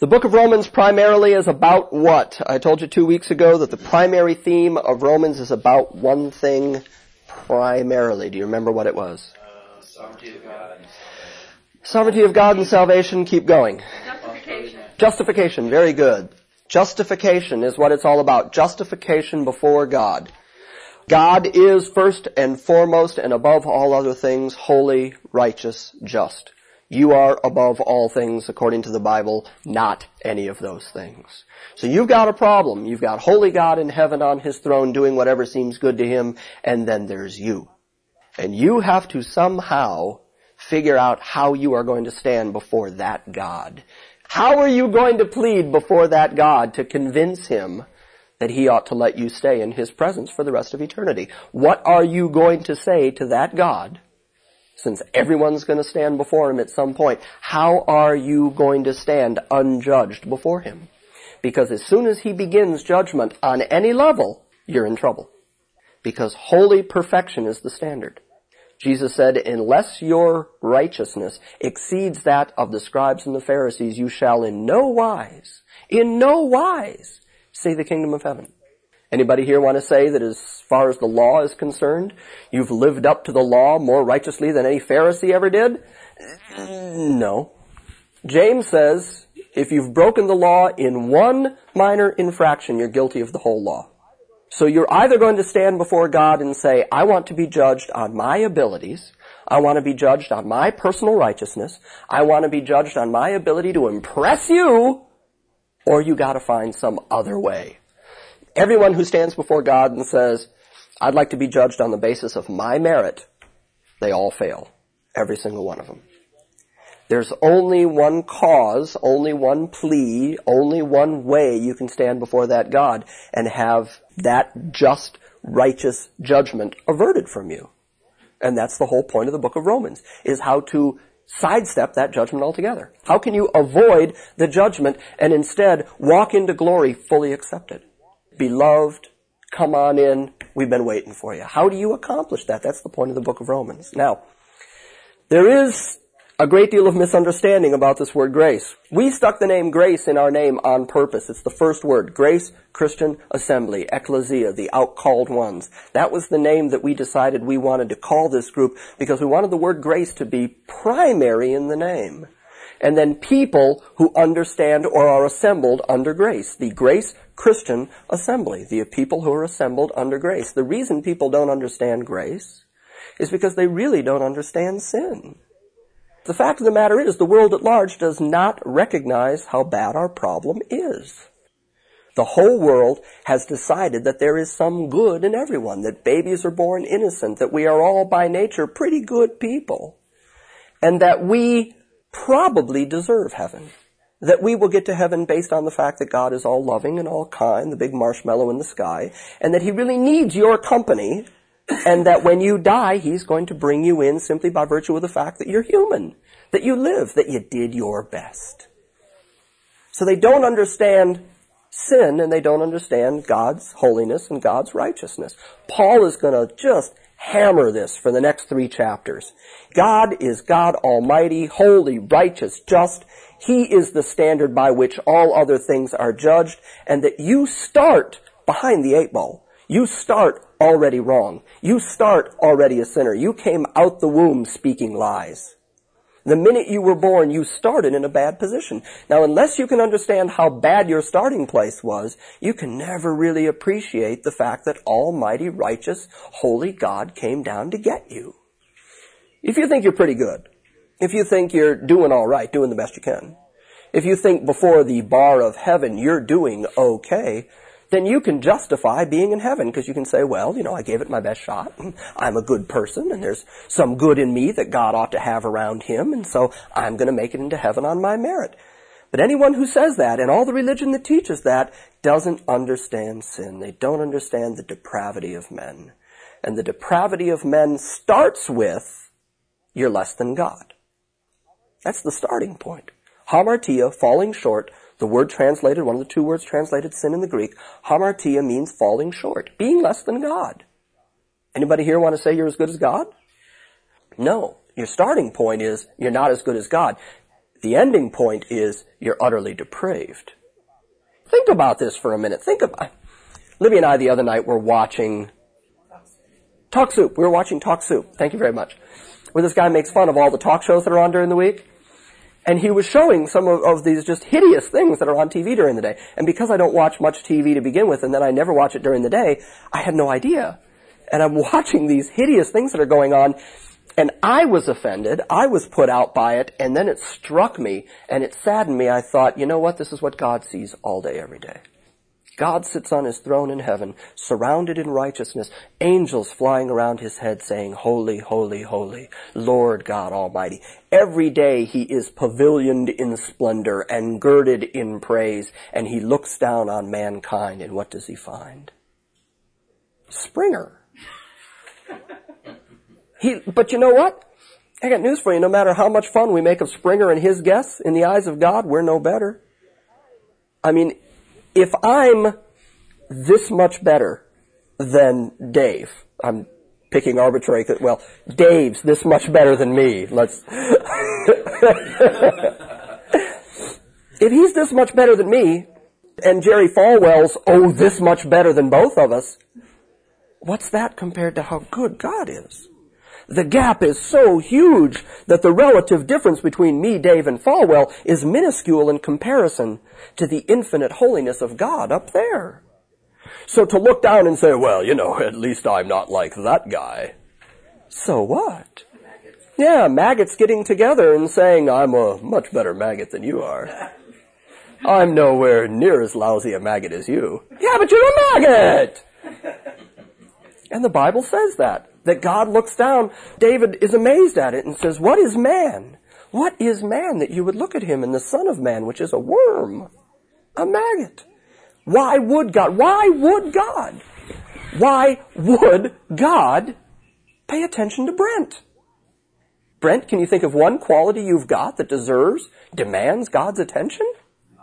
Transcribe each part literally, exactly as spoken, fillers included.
The book of Romans primarily is about what? I told you two weeks ago that the primary theme of Romans is about one thing primarily. Do you remember what it was? Uh, sovereignty of God. Sovereignty of God and salvation. Keep going. Justification. Justification. Very good. Justification is what it's all about. Justification before God. God is first and foremost and above all other things holy, righteous, just. You are above all things, according to the Bible, not any of those things. So you've got a problem. You've got holy God in heaven on his throne doing whatever seems good to him, and then there's you. And you have to somehow figure out how you are going to stand before that God. How are you going to plead before that God to convince him that he ought to let you stay in his presence for the rest of eternity? What are you going to say to that God? Since everyone's going to stand before him at some point, how are you going to stand unjudged before him? Because as soon as he begins judgment on any level, you're in trouble. Because holy perfection is the standard. Jesus said, unless your righteousness exceeds that of the scribes and the Pharisees, you shall in no wise, in no wise, see the kingdom of heaven. Anybody here want to say that as far as the law is concerned, you've lived up to the law more righteously than any Pharisee ever did? No. James says, if you've broken the law in one minor infraction, you're guilty of the whole law. So you're either going to stand before God and say, I want to be judged on my abilities. I want to be judged on my personal righteousness. I want to be judged on my ability to impress you. Or you got to find some other way. Everyone who stands before God and says, I'd like to be judged on the basis of my merit, they all fail. Every single one of them. There's only one cause, only one plea, only one way you can stand before that God and have that just, righteous judgment averted from you. And that's the whole point of the book of Romans, is how to sidestep that judgment altogether. How can you avoid the judgment and instead walk into glory fully accepted? Beloved, come on in. We've been waiting for you. How do you accomplish that? That's the point of the book of Romans. Now, there is a great deal of misunderstanding about this word grace. We stuck the name grace in our name on purpose. It's the first word. Grace Christian Assembly, Ecclesia, the outcalled ones. That was the name that we decided we wanted to call this group because we wanted the word grace to be primary in the name. And then people who understand or are assembled under grace. The Grace Christian Assembly. The people who are assembled under grace. The reason people don't understand grace is because they really don't understand sin. The fact of the matter is, the world at large does not recognize how bad our problem is. The whole world has decided that there is some good in everyone, that babies are born innocent, that we are all by nature pretty good people, and that we probably deserve heaven. That we will get to heaven based on the fact that God is all loving and all kind, the big marshmallow in the sky, and that he really needs your company, and that when you die, he's going to bring you in simply by virtue of the fact that you're human, that you live, that you did your best. So they don't understand sin, and they don't understand God's holiness and God's righteousness. Paul is going to just hammer this for the next three chapters. God is God Almighty, holy, righteous, just. He is the standard by which all other things are judged, and that you start behind the eight ball. You start already wrong. You start already a sinner. You came out the womb speaking lies. The minute you were born, you started in a bad position. Now, unless you can understand how bad your starting place was, you can never really appreciate the fact that almighty, righteous, holy God came down to get you. If you think you're pretty good, if you think you're doing all right, doing the best you can, if you think before the bar of heaven you're doing okay, then you can justify being in heaven because you can say, well, you know, I gave it my best shot, and I'm a good person, and there's some good in me that God ought to have around him, and so I'm going to make it into heaven on my merit. But anyone who says that, and all the religion that teaches that, doesn't understand sin. They don't understand the depravity of men. And the depravity of men starts with, you're less than God. That's the starting point. Hamartia, falling short. The word translated, one of the two words translated sin in the Greek, hamartia means falling short, being less than God. Anybody here want to say you're as good as God? No. Your starting point is you're not as good as God. The ending point is you're utterly depraved. Think about this for a minute. Think about, Libby and I the other night were watching Talk Soup. We were watching Talk Soup. Thank you very much. Where this guy makes fun of all the talk shows that are on during the week. And he was showing some of, of these just hideous things that are on T V during the day. And because I don't watch much T V to begin with, and then I never watch it during the day, I had no idea. And I'm watching these hideous things that are going on, and I was offended. I was put out by it, and then it struck me, and it saddened me. I thought, you know what? This is what God sees all day, every day. God sits on his throne in heaven, surrounded in righteousness, angels flying around his head saying, holy, holy, holy, Lord God Almighty. Every day he is pavilioned in splendor and girded in praise, and he looks down on mankind, and what does he find? Springer. He, but you know what? I got news for you. No matter how much fun we make of Springer and his guests, in the eyes of God, we're no better. I mean, if I'm this much better than Dave, I'm picking arbitrary, well, Dave's this much better than me. Let's, if he's this much better than me, and Jerry Falwell's, oh, this much better than both of us, what's that compared to how good God is? The gap is so huge that the relative difference between me, Dave, and Falwell is minuscule in comparison to the infinite holiness of God up there. So to look down and say, well, you know, at least I'm not like that guy. So what? Yeah, maggots getting together and saying, I'm a much better maggot than you are. I'm nowhere near as lousy a maggot as you. Yeah, but you're a maggot! And the Bible says that. That God looks down. David is amazed at it and says, what is man? What is man that you would look at him, and the son of man, which is a worm, a maggot? Why would God, why would God, why would God pay attention to Brent? Brent, can you think of one quality you've got that deserves, demands God's attention?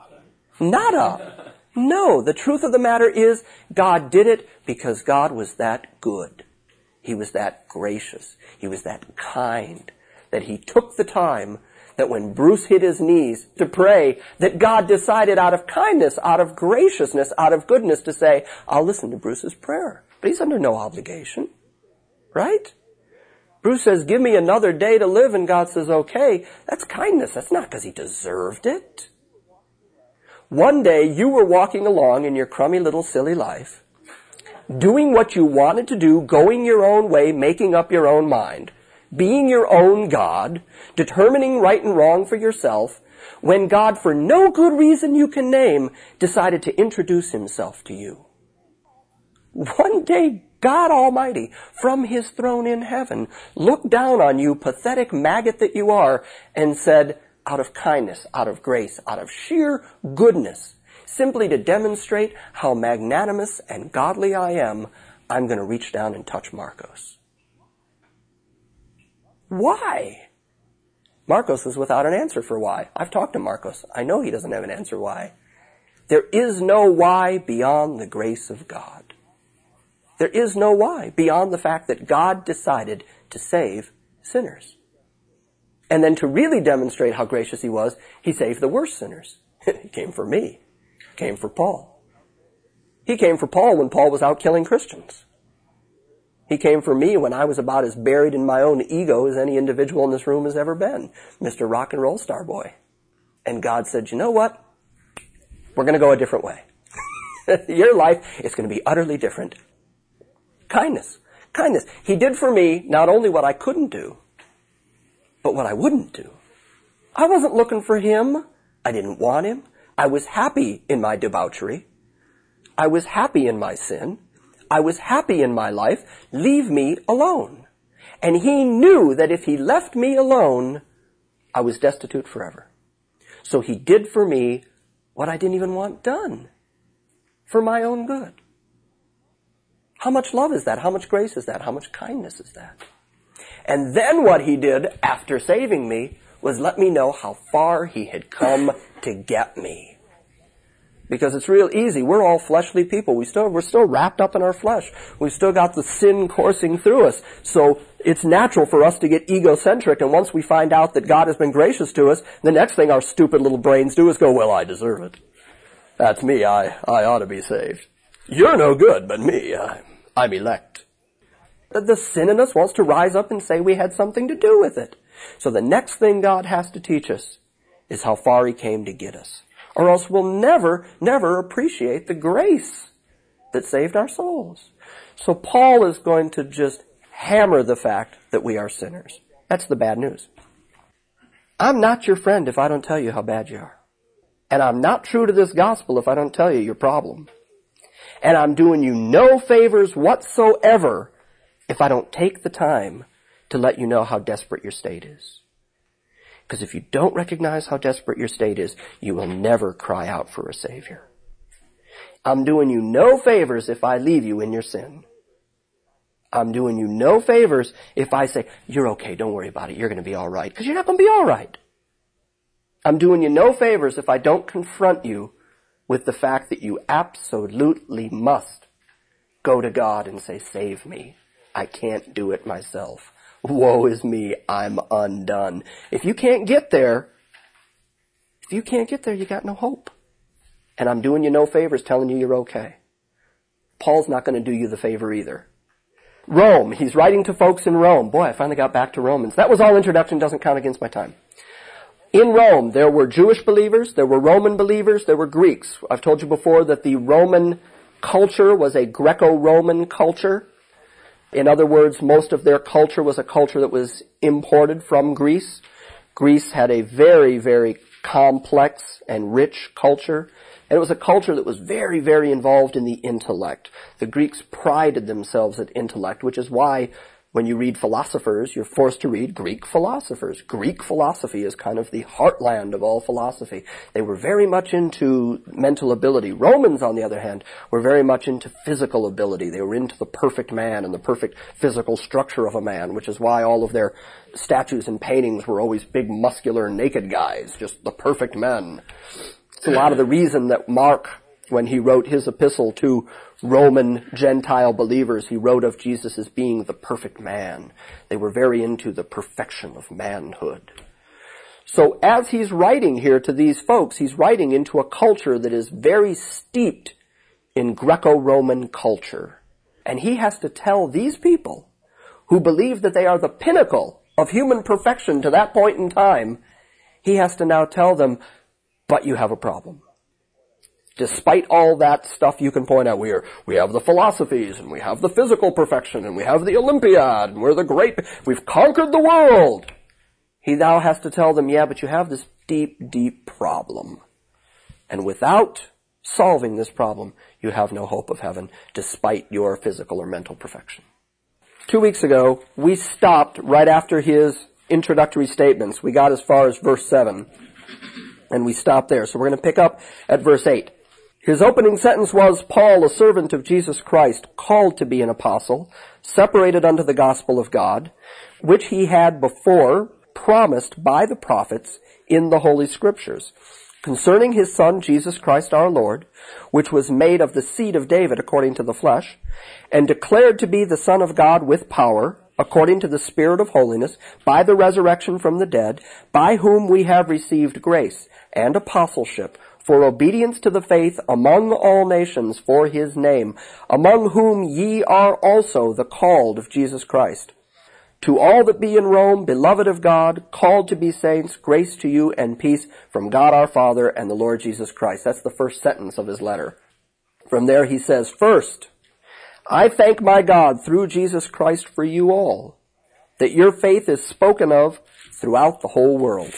Nada. No, the truth of the matter is God did it because God was that good. He was that gracious. He was that kind that he took the time that when Bruce hit his knees to pray, that God decided out of kindness, out of graciousness, out of goodness to say, I'll listen to Bruce's prayer. But he's under no obligation. Right? Bruce says, give me another day to live, and God says, okay. That's kindness. That's not because he deserved it. One day you were walking along in your crummy little silly life, doing what you wanted to do, going your own way, making up your own mind, being your own God, determining right and wrong for yourself, when God, for no good reason you can name, decided to introduce himself to you. One day, God Almighty, from his throne in heaven, looked down on you, pathetic maggot that you are, and said, out of kindness, out of grace, out of sheer goodness, simply to demonstrate how magnanimous and godly I am, I'm going to reach down and touch Marcos. Why? Marcos is without an answer for why. I've talked to Marcos. I know he doesn't have an answer why. There is no why beyond the grace of God. There is no why beyond the fact that God decided to save sinners. And then to really demonstrate how gracious he was, he saved the worst sinners. He came for me. Came for Paul. He came for Paul when Paul was out killing Christians. He came for me when I was about as buried in my own ego as any individual in this room has ever been. Mister Rock and Roll Star Boy. And God said, you know what? We're going to go a different way. Your life is going to be utterly different. Kindness. Kindness. He did for me not only what I couldn't do, but what I wouldn't do. I wasn't looking for him. I didn't want him. I was happy in my debauchery. I was happy in my sin. I was happy in my life. Leave me alone. And he knew that if he left me alone, I was destitute forever. So he did for me what I didn't even want done. For my own good. How much love is that? How much grace is that? How much kindness is that? And then what he did after saving me was let me know how far he had come to get me. Because it's real easy. We're all fleshly people. We still, we're still wrapped up in our flesh. We've still got the sin coursing through us. So it's natural for us to get egocentric, and once we find out that God has been gracious to us, the next thing our stupid little brains do is go, well, I deserve it. That's me. I, I ought to be saved. You're no good, but me, I, I'm elect. The sin in us wants to rise up and say we had something to do with it. So the next thing God has to teach us is how far He came to get us. Or else we'll never, never appreciate the grace that saved our souls. So Paul is going to just hammer the fact that we are sinners. That's the bad news. I'm not your friend if I don't tell you how bad you are. And I'm not true to this gospel if I don't tell you your problem. And I'm doing you no favors whatsoever if I don't take the time to let you know how desperate your state is. Because if you don't recognize how desperate your state is, you will never cry out for a Savior. I'm doing you no favors if I leave you in your sin. I'm doing you no favors if I say, you're okay, don't worry about it, you're going to be all right. Because you're not going to be all right. I'm doing you no favors if I don't confront you with the fact that you absolutely must go to God and say, save me. I can't do it myself. Woe is me, I'm undone. If you can't get there, if you can't get there, you got no hope. And I'm doing you no favors telling you you're okay. Paul's not going to do you the favor either. Rome, he's writing to folks in Rome. Boy, I finally got back to Romans. That was all introduction, doesn't count against my time. In Rome, there were Jewish believers, there were Roman believers, there were Greeks. I've told you before that the Roman culture was a Greco-Roman culture. In other words, most of their culture was a culture that was imported from Greece. Greece had a very, very complex and rich culture. And it was a culture that was very, very involved in the intellect. The Greeks prided themselves at intellect, which is why when you read philosophers, you're forced to read Greek philosophers. Greek philosophy is kind of the heartland of all philosophy. They were very much into mental ability. Romans, on the other hand, were very much into physical ability. They were into the perfect man and the perfect physical structure of a man, which is why all of their statues and paintings were always big, muscular, naked guys, just the perfect men. It's a lot of the reason that Mark, when he wrote his epistle to Roman Gentile believers, he wrote of Jesus as being the perfect man. They were very into the perfection of manhood. So as he's writing here to these folks, he's writing into a culture that is very steeped in Greco-Roman culture. And he has to tell these people who believe that they are the pinnacle of human perfection to that point in time, he has to now tell them, but you have a problem. Despite all that stuff you can point out, we are, we have the philosophies, and we have the physical perfection, and we have the Olympiad, and we're the great, we've conquered the world. He now has to tell them, yeah, but you have this deep, deep problem. And without solving this problem, you have no hope of heaven, despite your physical or mental perfection. Two weeks ago, we stopped right after his introductory statements. We got as far as verse seven, and we stopped there. So we're going to pick up at verse eight. His opening sentence was, Paul, a servant of Jesus Christ, called to be an apostle, separated unto the gospel of God, which he had before promised by the prophets in the Holy Scriptures, concerning his Son, Jesus Christ our Lord, which was made of the seed of David according to the flesh, and declared to be the Son of God with power, according to the Spirit of holiness, by the resurrection from the dead, by whom we have received grace and apostleship, for obedience to the faith among all nations for his name, among whom ye are also the called of Jesus Christ. To all that be in Rome, beloved of God, called to be saints, grace to you and peace from God our Father and the Lord Jesus Christ. That's the first sentence of his letter. From there he says, First, I thank my God through Jesus Christ for you all, that your faith is spoken of throughout the whole world.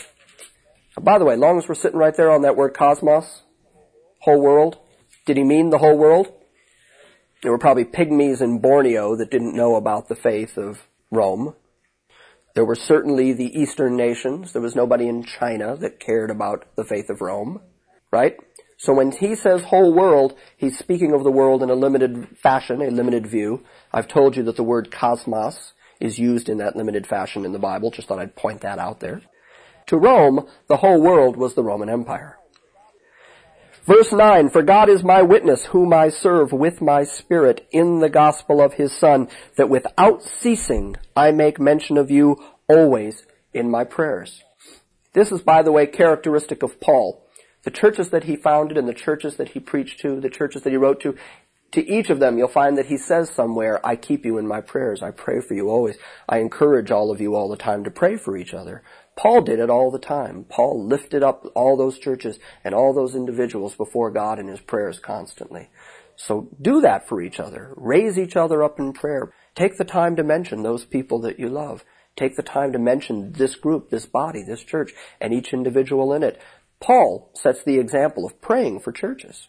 By the way, long as we're sitting right there on that word cosmos, whole world, did he mean the whole world? There were probably pygmies in Borneo that didn't know about the faith of Rome. There were certainly the Eastern nations. There was nobody in China that cared about the faith of Rome, right? So when he says whole world, he's speaking of the world in a limited fashion, a limited view. I've told you that the word cosmos is used in that limited fashion in the Bible. Just thought I'd point that out there. To Rome, the whole world was the Roman Empire. Verse nine, for God is my witness, whom I serve with my spirit in the gospel of his Son, that without ceasing I make mention of you always in my prayers. This is, by the way, characteristic of Paul. The churches that he founded and the churches that he preached to, the churches that he wrote to, to each of them you'll find that he says somewhere, I keep you in my prayers. I pray for you always. I encourage all of you all the time to pray for each other. Paul did it all the time. Paul lifted up all those churches and all those individuals before God in his prayers constantly. So do that for each other. Raise each other up in prayer. Take the time to mention those people that you love. Take the time to mention this group, this body, this church, and each individual in it. Paul sets the example of praying for churches.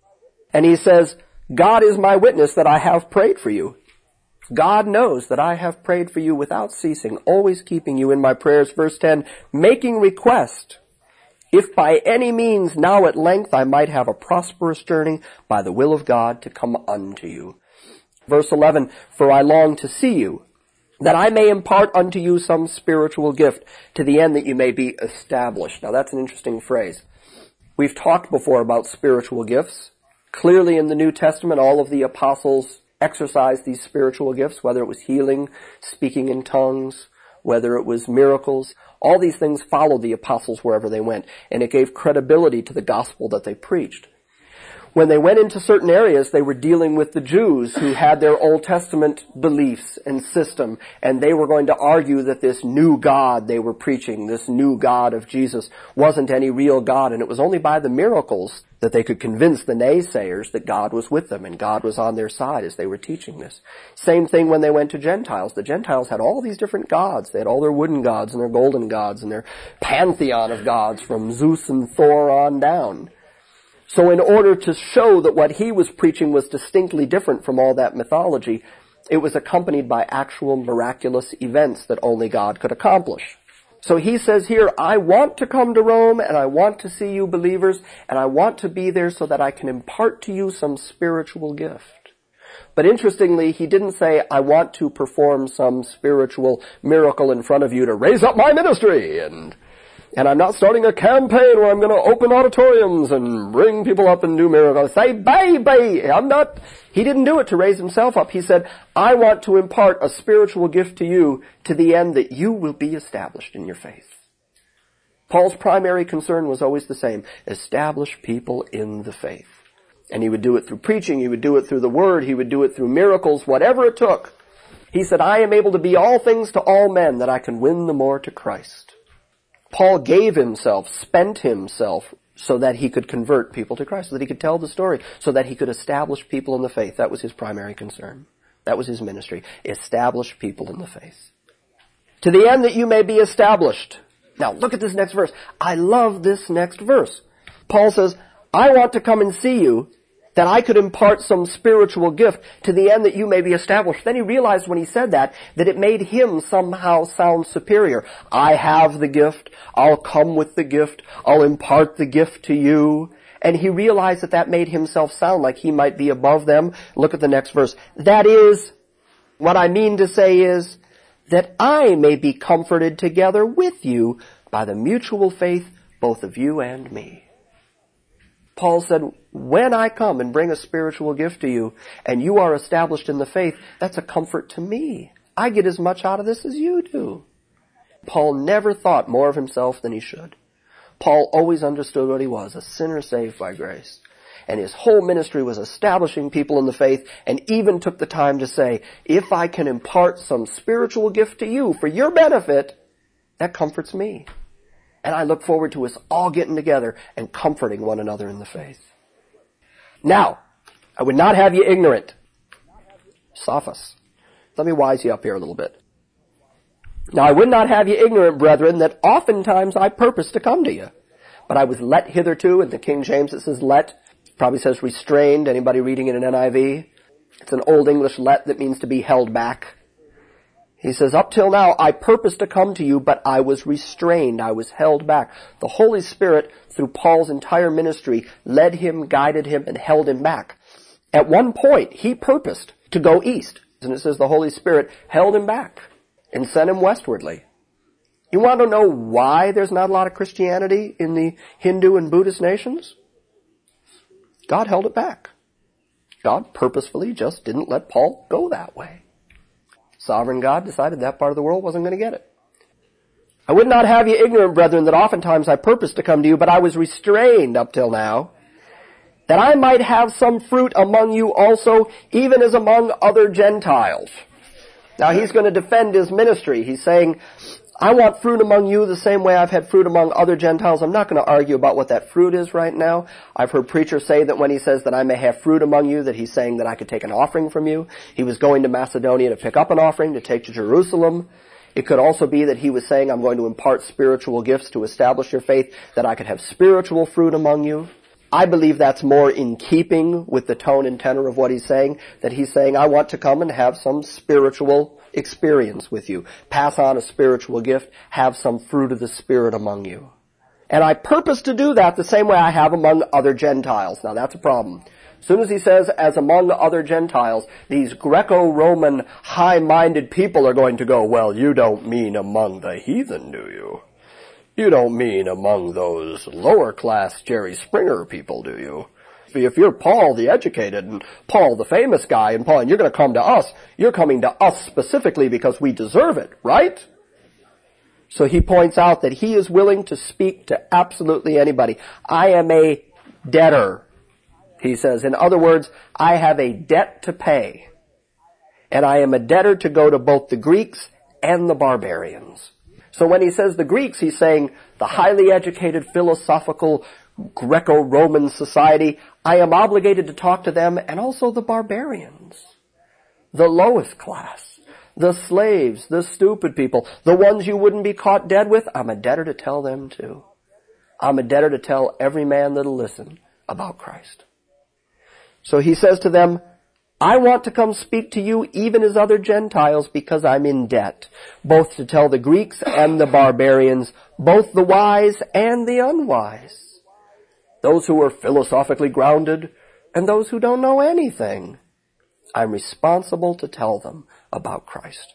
And he says, God is my witness that I have prayed for you. God knows that I have prayed for you without ceasing, always keeping you in my prayers. Verse ten, making request, if by any means now at length I might have a prosperous journey by the will of God to come unto you. Verse eleven, for I long to see you, that I may impart unto you some spiritual gift, to the end that you may be established. Now that's an interesting phrase. We've talked before about spiritual gifts. Clearly in the New Testament, all of the apostles exercised these spiritual gifts, whether it was healing, speaking in tongues, whether it was miracles. All these things followed the apostles wherever they went, and it gave credibility to the gospel that they preached. When they went into certain areas, they were dealing with the Jews who had their Old Testament beliefs and system, and they were going to argue that this new God they were preaching, this new God of Jesus, wasn't any real God, and it was only by the miracles that they could convince the naysayers that God was with them and God was on their side as they were teaching this. Same thing when they went to Gentiles. The Gentiles had all these different gods. They had all their wooden gods and their golden gods and their pantheon of gods from Zeus and Thor on down. So in order to show that what he was preaching was distinctly different from all that mythology, it was accompanied by actual miraculous events that only God could accomplish. So he says here, I want to come to Rome and I want to see you believers and I want to be there so that I can impart to you some spiritual gift. But interestingly, he didn't say, I want to perform some spiritual miracle in front of you to raise up my ministry and And I'm not starting a campaign where I'm going to open auditoriums and bring people up and do miracles. Say, baby, I'm not, he didn't do it to raise himself up. He said, I want to impart a spiritual gift to you to the end that you will be established in your faith. Paul's primary concern was always the same, establish people in the faith. And he would do it through preaching, he would do it through the word, he would do it through miracles, whatever it took. He said, I am able to be all things to all men that I can win the more to Christ. Paul gave himself, spent himself, so that he could convert people to Christ, so that he could tell the story, so that he could establish people in the faith. That was his primary concern. That was his ministry. Establish people in the faith. To the end that you may be established. Now, look at this next verse. I love this next verse. Paul says, I want to come and see you, that I could impart some spiritual gift to the end that you may be established. Then he realized when he said that, that it made him somehow sound superior. I have the gift. I'll come with the gift. I'll impart the gift to you. And he realized that that made himself sound like he might be above them. Look at the next verse. That is, what I mean to say is, that I may be comforted together with you by the mutual faith both of you and me. Paul said, when I come and bring a spiritual gift to you and you are established in the faith, that's a comfort to me. I get as much out of this as you do. Paul never thought more of himself than he should. Paul always understood what he was, a sinner saved by grace. And his whole ministry was establishing people in the faith, and even took the time to say, if I can impart some spiritual gift to you for your benefit, that comforts me. And I look forward to us all getting together and comforting one another in the faith. Now, I would not have you ignorant. Sophos. Let me wise you up here a little bit. Now, I would not have you ignorant, brethren, that oftentimes I purpose to come to you. But I was let hitherto. In the King James it says let. It probably says restrained. Anybody reading it in N I V? It's an Old English let that means to be held back. He says, up till now, I purposed to come to you, but I was restrained. I was held back. The Holy Spirit, through Paul's entire ministry, led him, guided him, and held him back. At one point, he purposed to go east. And it says the Holy Spirit held him back and sent him westwardly. You want to know why there's not a lot of Christianity in the Hindu and Buddhist nations? God held it back. God purposefully just didn't let Paul go that way. Sovereign God decided that part of the world wasn't going to get it. I would not have you ignorant, brethren, that oftentimes I purposed to come to you, but I was restrained up till now, that I might have some fruit among you also, even as among other Gentiles. Now he's going to defend his ministry. He's saying, I want fruit among you the same way I've had fruit among other Gentiles. I'm not going to argue about what that fruit is right now. I've heard preachers say that when he says that I may have fruit among you, that he's saying that I could take an offering from you. He was going to Macedonia to pick up an offering, to take to Jerusalem. It could also be that he was saying, I'm going to impart spiritual gifts to establish your faith, that I could have spiritual fruit among you. I believe that's more in keeping with the tone and tenor of what he's saying, that he's saying, I want to come and have some spiritual experience with you. Pass on a spiritual gift, have some fruit of the Spirit among you. And I purpose to do that the same way I have among other Gentiles. Now that's a problem. As soon as he says, as among other Gentiles, these Greco-Roman high-minded people are going to go, well, you don't mean among the heathen, do you? You don't mean among those lower-class Jerry Springer people, do you? If you're Paul the educated and Paul the famous guy and Paul, and you're going to come to us, you're coming to us specifically because we deserve it, right? So he points out that he is willing to speak to absolutely anybody. I am a debtor, he says. In other words, I have a debt to pay. And I am a debtor to go to both the Greeks and the barbarians. So when he says the Greeks, he's saying the highly educated, philosophical, Greco-Roman society, I am obligated to talk to them, and also the barbarians, the lowest class, the slaves, the stupid people, the ones you wouldn't be caught dead with. I'm a debtor to tell them too. I'm a debtor to tell every man that'll listen about Christ. So he says to them, I want to come speak to you even as other Gentiles because I'm in debt, both to tell the Greeks and the barbarians, both the wise and the unwise, those who are philosophically grounded and those who don't know anything. I'm responsible to tell them about Christ.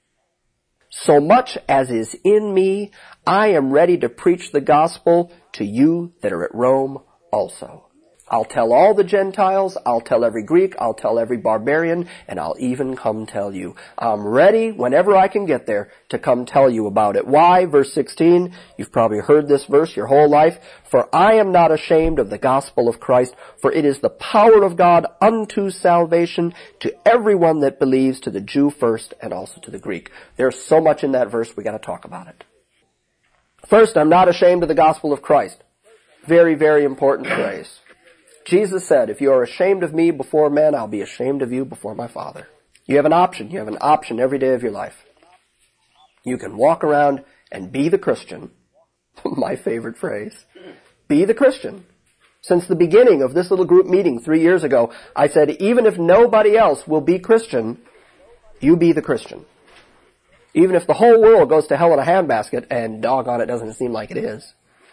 So much as is in me, I am ready to preach the gospel to you that are at Rome also. I'll tell all the Gentiles, I'll tell every Greek, I'll tell every barbarian, and I'll even come tell you. I'm ready, whenever I can get there, to come tell you about it. Why? Verse sixteen, you've probably heard this verse your whole life. For I am not ashamed of the gospel of Christ, for it is the power of God unto salvation to everyone that believes, to the Jew first and also to the Greek. There's so much in that verse, we got to talk about it. First, I'm not ashamed of the gospel of Christ. Very, very important phrase. Jesus said, if you are ashamed of me before men, I'll be ashamed of you before my Father. You have an option. You have an option every day of your life. You can walk around and be the Christian. My favorite phrase. Be the Christian. Since the beginning of this little group meeting three years ago, I said, even if nobody else will be Christian, you be the Christian. Even if the whole world goes to hell in a handbasket, and doggone it doesn't seem like it is,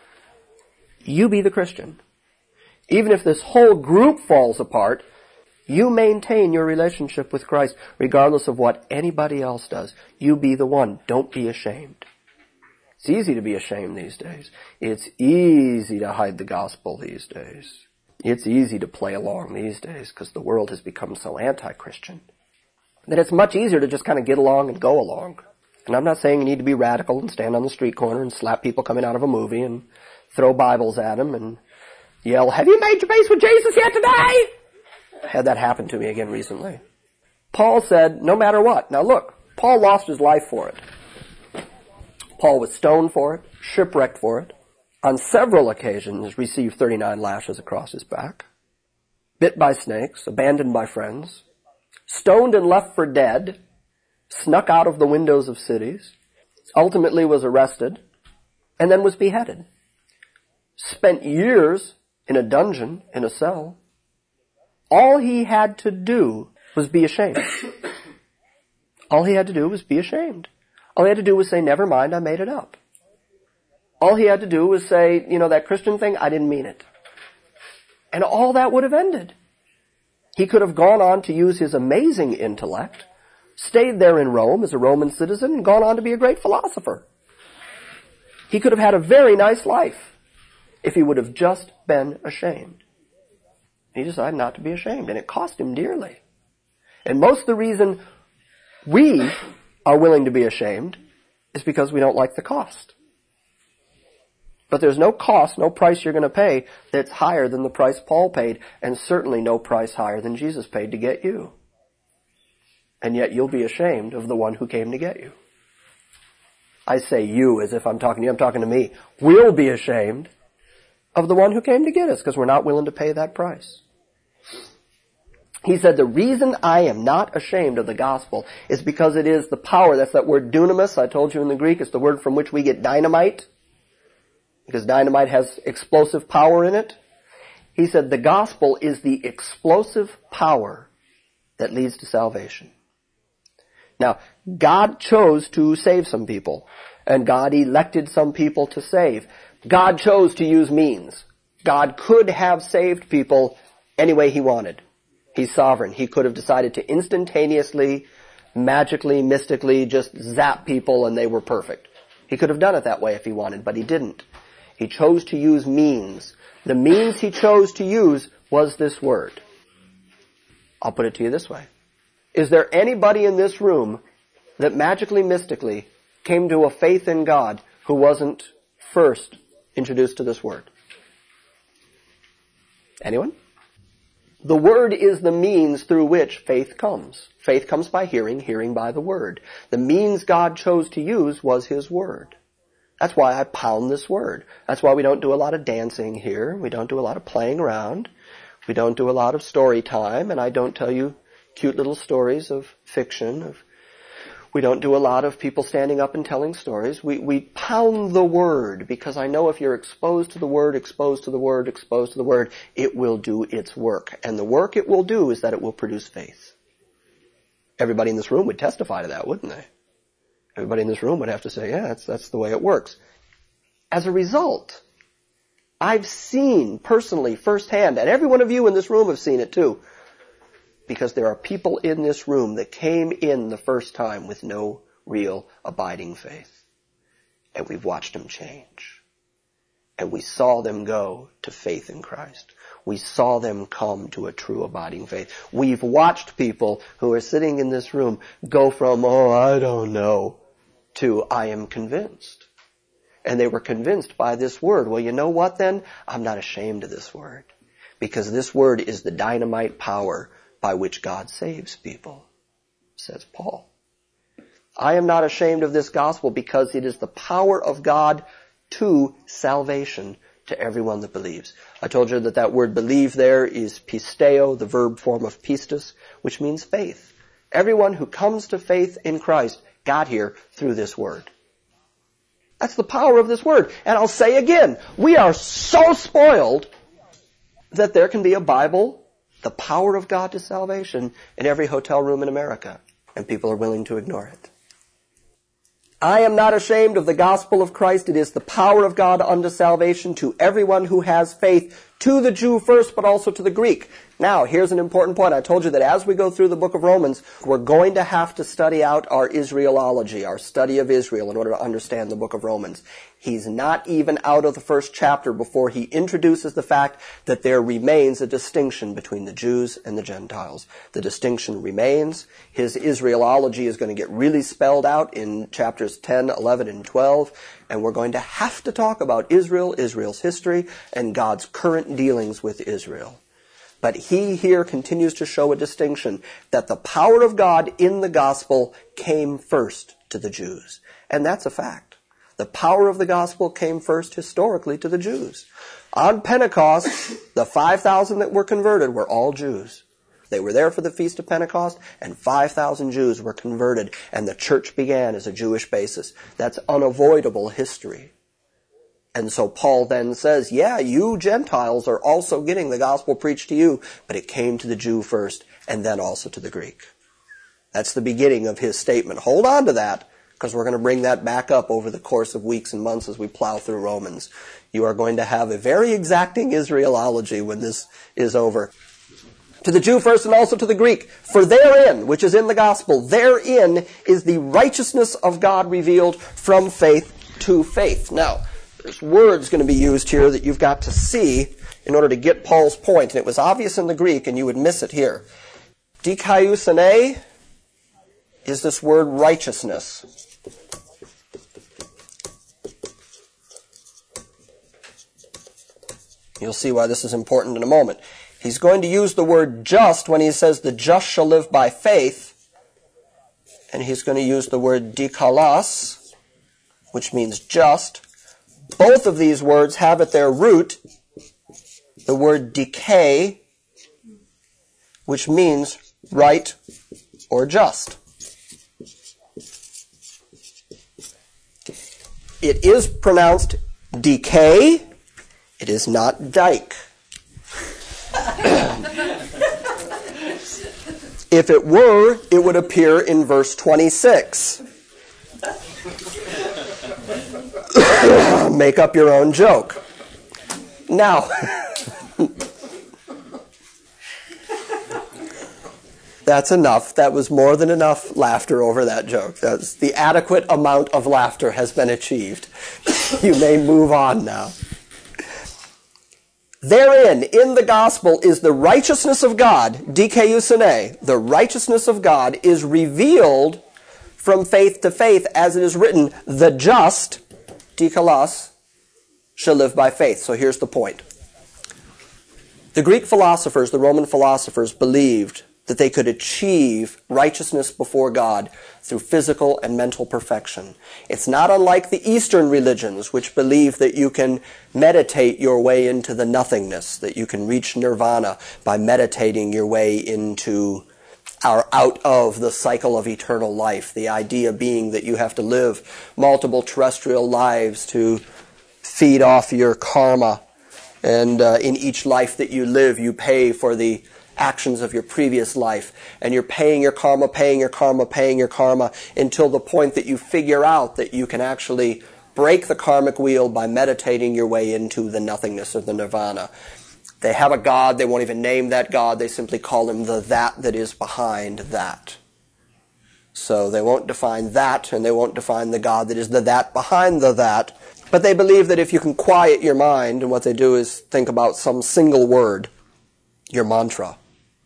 you be the Christian. Even if this whole group falls apart, you maintain your relationship with Christ regardless of what anybody else does. You be the one. Don't be ashamed. It's easy to be ashamed these days. It's easy to hide the gospel these days. It's easy to play along these days because the world has become so anti-Christian that it's much easier to just kind of get along and go along. And I'm not saying you need to be radical and stand on the street corner and slap people coming out of a movie and throw Bibles at them and yell, have you made your peace with Jesus yet today? I had that happen to me again recently. Paul said, no matter what. Now look, Paul lost his life for it. Paul was stoned for it, shipwrecked for it, on several occasions received thirty-nine lashes across his back, bit by snakes, abandoned by friends, stoned and left for dead, snuck out of the windows of cities, ultimately was arrested, and then was beheaded. Spent years in a dungeon, in a cell. All he had to do was be ashamed. All he had to do was be ashamed. All he had to do was say, never mind, I made it up. All he had to do was say, you know, that Christian thing, I didn't mean it. And all that would have ended. He could have gone on to use his amazing intellect, stayed there in Rome as a Roman citizen, and gone on to be a great philosopher. He could have had a very nice life if he would have just been ashamed. He decided not to be ashamed, and it cost him dearly. And most of the reason we are willing to be ashamed is because we don't like the cost. But there's no cost, no price you're going to pay that's higher than the price Paul paid, and certainly no price higher than Jesus paid to get you. And yet you'll be ashamed of the one who came to get you. I say you as if I'm talking to you, I'm talking to me. We'll be ashamed of the one who came to get us because we're not willing to pay that price. He said, the reason I am not ashamed of the gospel is because it is the power. That's that word dunamis. I told you in the Greek, it's the word from which we get dynamite. Because dynamite has explosive power in it. He said the gospel is the explosive power that leads to salvation. Now, God chose to save some people, and God elected some people to save. God chose to use means. God could have saved people any way He wanted. He's sovereign. He could have decided to instantaneously, magically, mystically just zap people and they were perfect. He could have done it that way if He wanted, but He didn't. He chose to use means. The means He chose to use was this word. I'll put it to you this way. Is there anybody in this room that magically, mystically came to a faith in God who wasn't first introduced to this word? Anyone? The word is the means through which faith comes. Faith comes by hearing, hearing by the word. The means God chose to use was His word. That's why I pound this word. That's why we don't do a lot of dancing here. We don't do a lot of playing around. We don't do a lot of story time, and I don't tell you cute little stories of fiction. Of, we don't do a lot of people standing up and telling stories. We, we pound the word because I know if you're exposed to the word, exposed to the word, exposed to the word, it will do its work. And the work it will do is that it will produce faith. Everybody in this room would testify to that, wouldn't they? Everybody in this room would have to say, yeah, that's, that's the way it works. As a result, I've seen personally, firsthand, and every one of you in this room have seen it too, because there are people in this room that came in the first time with no real abiding faith. And we've watched them change. And we saw them go to faith in Christ. We saw them come to a true abiding faith. We've watched people who are sitting in this room go from, oh, I don't know, to I am convinced. And they were convinced by this word. Well, you know what then? I'm not ashamed of this word. Because this word is the dynamite power by which God saves people, says Paul. I am not ashamed of this gospel because it is the power of God to salvation to everyone that believes. I told you that that word believe there is pisteo, the verb form of pistis, which means faith. Everyone who comes to faith in Christ got here through this word. That's the power of this word. And I'll say again, we are so spoiled that there can be a Bible, the power of God to salvation, in every hotel room in America, and people are willing to ignore it. I am not ashamed of the gospel of Christ. It is the power of God unto salvation to everyone who has faith, to the Jew first, but also to the Greek. Now, here's an important point. I told you that as we go through the book of Romans, we're going to have to study out our Israelology, our study of Israel, in order to understand the book of Romans. He's not even out of the first chapter before he introduces the fact that there remains a distinction between the Jews and the Gentiles. The distinction remains. His Israelology is going to get really spelled out in chapters ten, eleven, and twelve, and we're going to have to talk about Israel, Israel's history, and God's current dealings with Israel. But he here continues to show a distinction that the power of God in the gospel came first to the Jews. And that's a fact. The power of the gospel came first historically to the Jews. On Pentecost, the five thousand that were converted were all Jews. They were there for the Feast of Pentecost, and five thousand Jews were converted, and the church began as a Jewish basis. That's unavoidable history. And so Paul then says, yeah, you Gentiles are also getting the gospel preached to you, but it came to the Jew first, and then also to the Greek. That's the beginning of his statement. Hold on to that, because we're going to bring that back up over the course of weeks and months as we plow through Romans. You are going to have a very exacting Israelology when this is over. To the Jew first and also to the Greek. For therein, which is in the gospel, therein is the righteousness of God revealed from faith to faith. Now, there's words going to be used here that you've got to see in order to get Paul's point, and it was obvious in the Greek, and you would miss it here. Dikaiosune is this word righteousness. You'll see why this is important in a moment. He's going to use the word just when he says the just shall live by faith, and he's going to use the word dikalos, which means just. Both of these words have at their root the word decay, which means right or just. It is pronounced decay. It is not dike. If it were, it would appear in verse twenty-six. Make up your own joke. Now, that's enough. That was more than enough laughter over that joke. That's the adequate amount of laughter has been achieved. You may move on now. Therein, in the gospel, is the righteousness of God, dikaiosune. The righteousness of God is revealed from faith to faith, as it is written, the just, dikalos, shall live by faith. So here's the point. The Greek philosophers, the Roman philosophers, believed that they could achieve righteousness before God through physical and mental perfection. It's not unlike the Eastern religions, which believe that you can meditate your way into the nothingness, that you can reach nirvana by meditating your way into or out of the cycle of eternal life. The idea being that you have to live multiple terrestrial lives to feed off your karma, and uh, in each life that you live, you pay for the actions of your previous life, and you're paying your karma, paying your karma, paying your karma, until the point that you figure out that you can actually break the karmic wheel by meditating your way into the nothingness of the nirvana. They have a God, they won't even name that God, they simply call him the that that is behind that. So they won't define that, and they won't define the God that is the that behind the that, but they believe that if you can quiet your mind, and what they do is think about some single word, your mantra,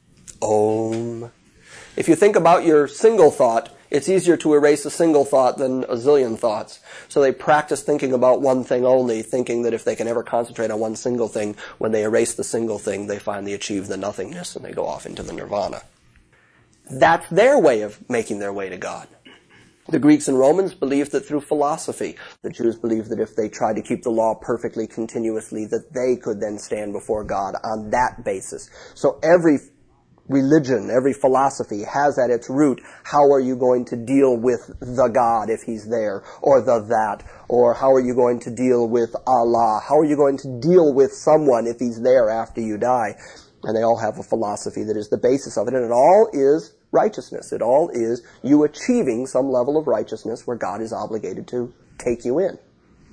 Om. If you think about your single thought, it's easier to erase a single thought than a zillion thoughts. So they practice thinking about one thing only, thinking that if they can ever concentrate on one single thing, when they erase the single thing, they finally achieve the nothingness and they go off into the nirvana. That's their way of making their way to God. The Greeks and Romans believed that through philosophy. The Jews believed that if they tried to keep the law perfectly, continuously, that they could then stand before God on that basis. So every religion, every philosophy has at its root, how are you going to deal with the God if he's there, or the that, or how are you going to deal with Allah, how are you going to deal with someone if he's there after you die? And they all have a philosophy that is the basis of it, and it all is righteousness. It all is you achieving some level of righteousness where God is obligated to take you in.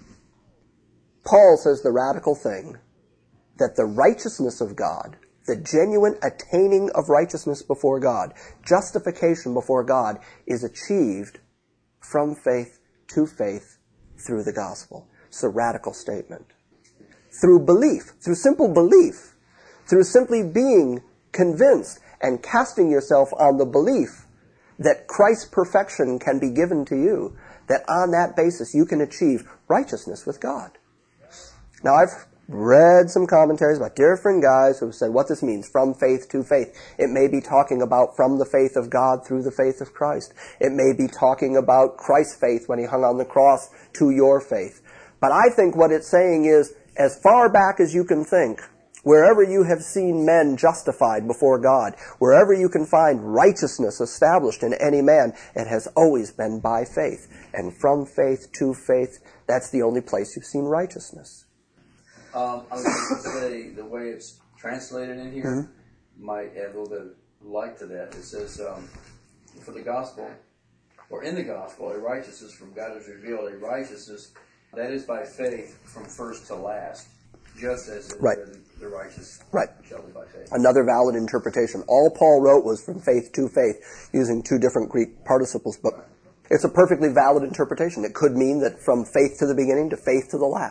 Paul says the radical thing, that the righteousness of God, the genuine attaining of righteousness before God, justification before God, is achieved from faith to faith through the gospel. It's a radical statement. Through belief, through simple belief, through simply being convinced and casting yourself on the belief that Christ's perfection can be given to you, that on that basis you can achieve righteousness with God. Now, I've read some commentaries about different guys who have said what this means, from faith to faith. It may be talking about from the faith of God through the faith of Christ. It may be talking about Christ's faith when he hung on the cross to your faith. But I think what it's saying is, as far back as you can think, wherever you have seen men justified before God, wherever you can find righteousness established in any man, it has always been by faith. And from faith to faith, that's the only place you've seen righteousness. Um, I was going to say, the way it's translated in here mm-hmm. might add a little bit of light to that. It says, um, for the gospel, or in the gospel, a righteousness from God is revealed, a righteousness that is by faith from first to last, just as it right. is the righteous right. shall be by faith. Another valid interpretation. All Paul wrote was from faith to faith, using two different Greek participles, but it's a perfectly valid interpretation. It could mean that from faith to the beginning to faith to the last.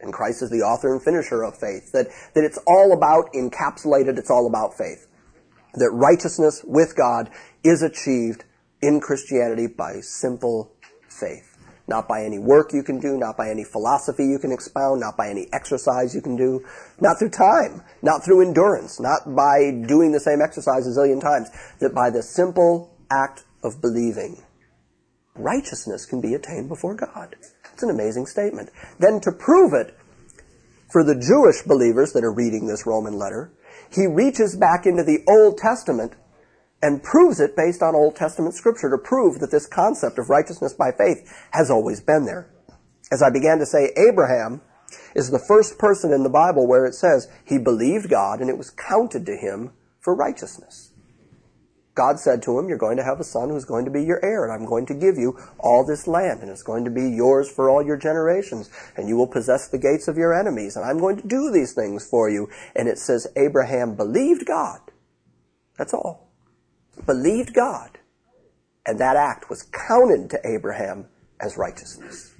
And Christ is the author and finisher of faith. That, that it's all about, encapsulated, it's all about faith. That righteousness with God is achieved in Christianity by simple faith. Not by any work you can do, not by any philosophy you can expound, not by any exercise you can do, not through time, not through endurance, not by doing the same exercise a zillion times, that by the simple act of believing, righteousness can be attained before God. It's an amazing statement. Then to prove it, for the Jewish believers that are reading this Roman letter, he reaches back into the Old Testament and proves it based on Old Testament scripture to prove that this concept of righteousness by faith has always been there. As I began to say, Abraham is the first person in the Bible where it says he believed God and it was counted to him for righteousness. God said to him, you're going to have a son who's going to be your heir, and I'm going to give you all this land, and it's going to be yours for all your generations, and you will possess the gates of your enemies, and I'm going to do these things for you. And it says Abraham believed God. That's all. Believed God. And that act was counted to Abraham as righteousness.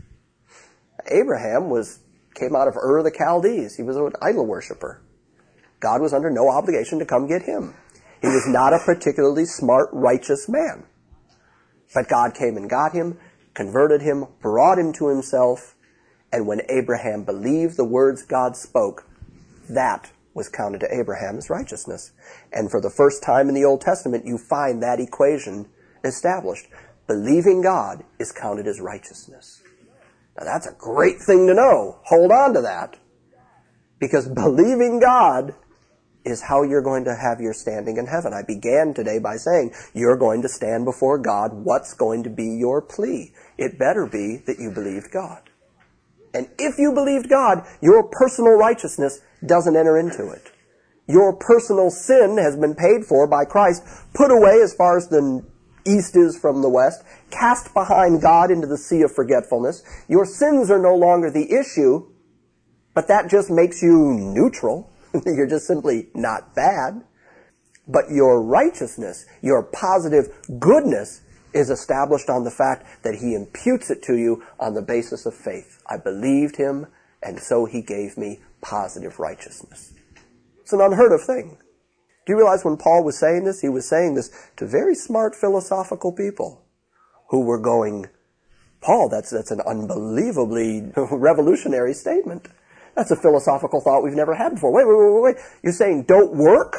Abraham was came out of Ur of the Chaldees. He was an idol worshiper. God was under no obligation to come get him. He was not a particularly smart, righteous man. But God came and got him, converted him, brought him to himself, and when Abraham believed the words God spoke, that was counted to Abraham as righteousness. And for the first time in the Old Testament, you find that equation established. Believing God is counted as righteousness. Now that's a great thing to know. Hold on to that. Because believing God is how you're going to have your standing in heaven. I began today by saying, you're going to stand before God. What's going to be your plea? It better be that you believed God. And if you believed God, your personal righteousness doesn't enter into it. Your personal sin has been paid for by Christ, put away as far as the east is from the west, cast behind God into the sea of forgetfulness. Your sins are no longer the issue, but that just makes you neutral. You're just simply not bad. But your righteousness, your positive goodness, is established on the fact that he imputes it to you on the basis of faith. I believed him, and so he gave me positive righteousness. It's an unheard of thing. Do you realize when Paul was saying this, he was saying this to very smart philosophical people who were going, Paul, that's, that's an unbelievably revolutionary statement. That's a philosophical thought we've never had before. Wait, wait, wait, wait, wait. You're saying don't work?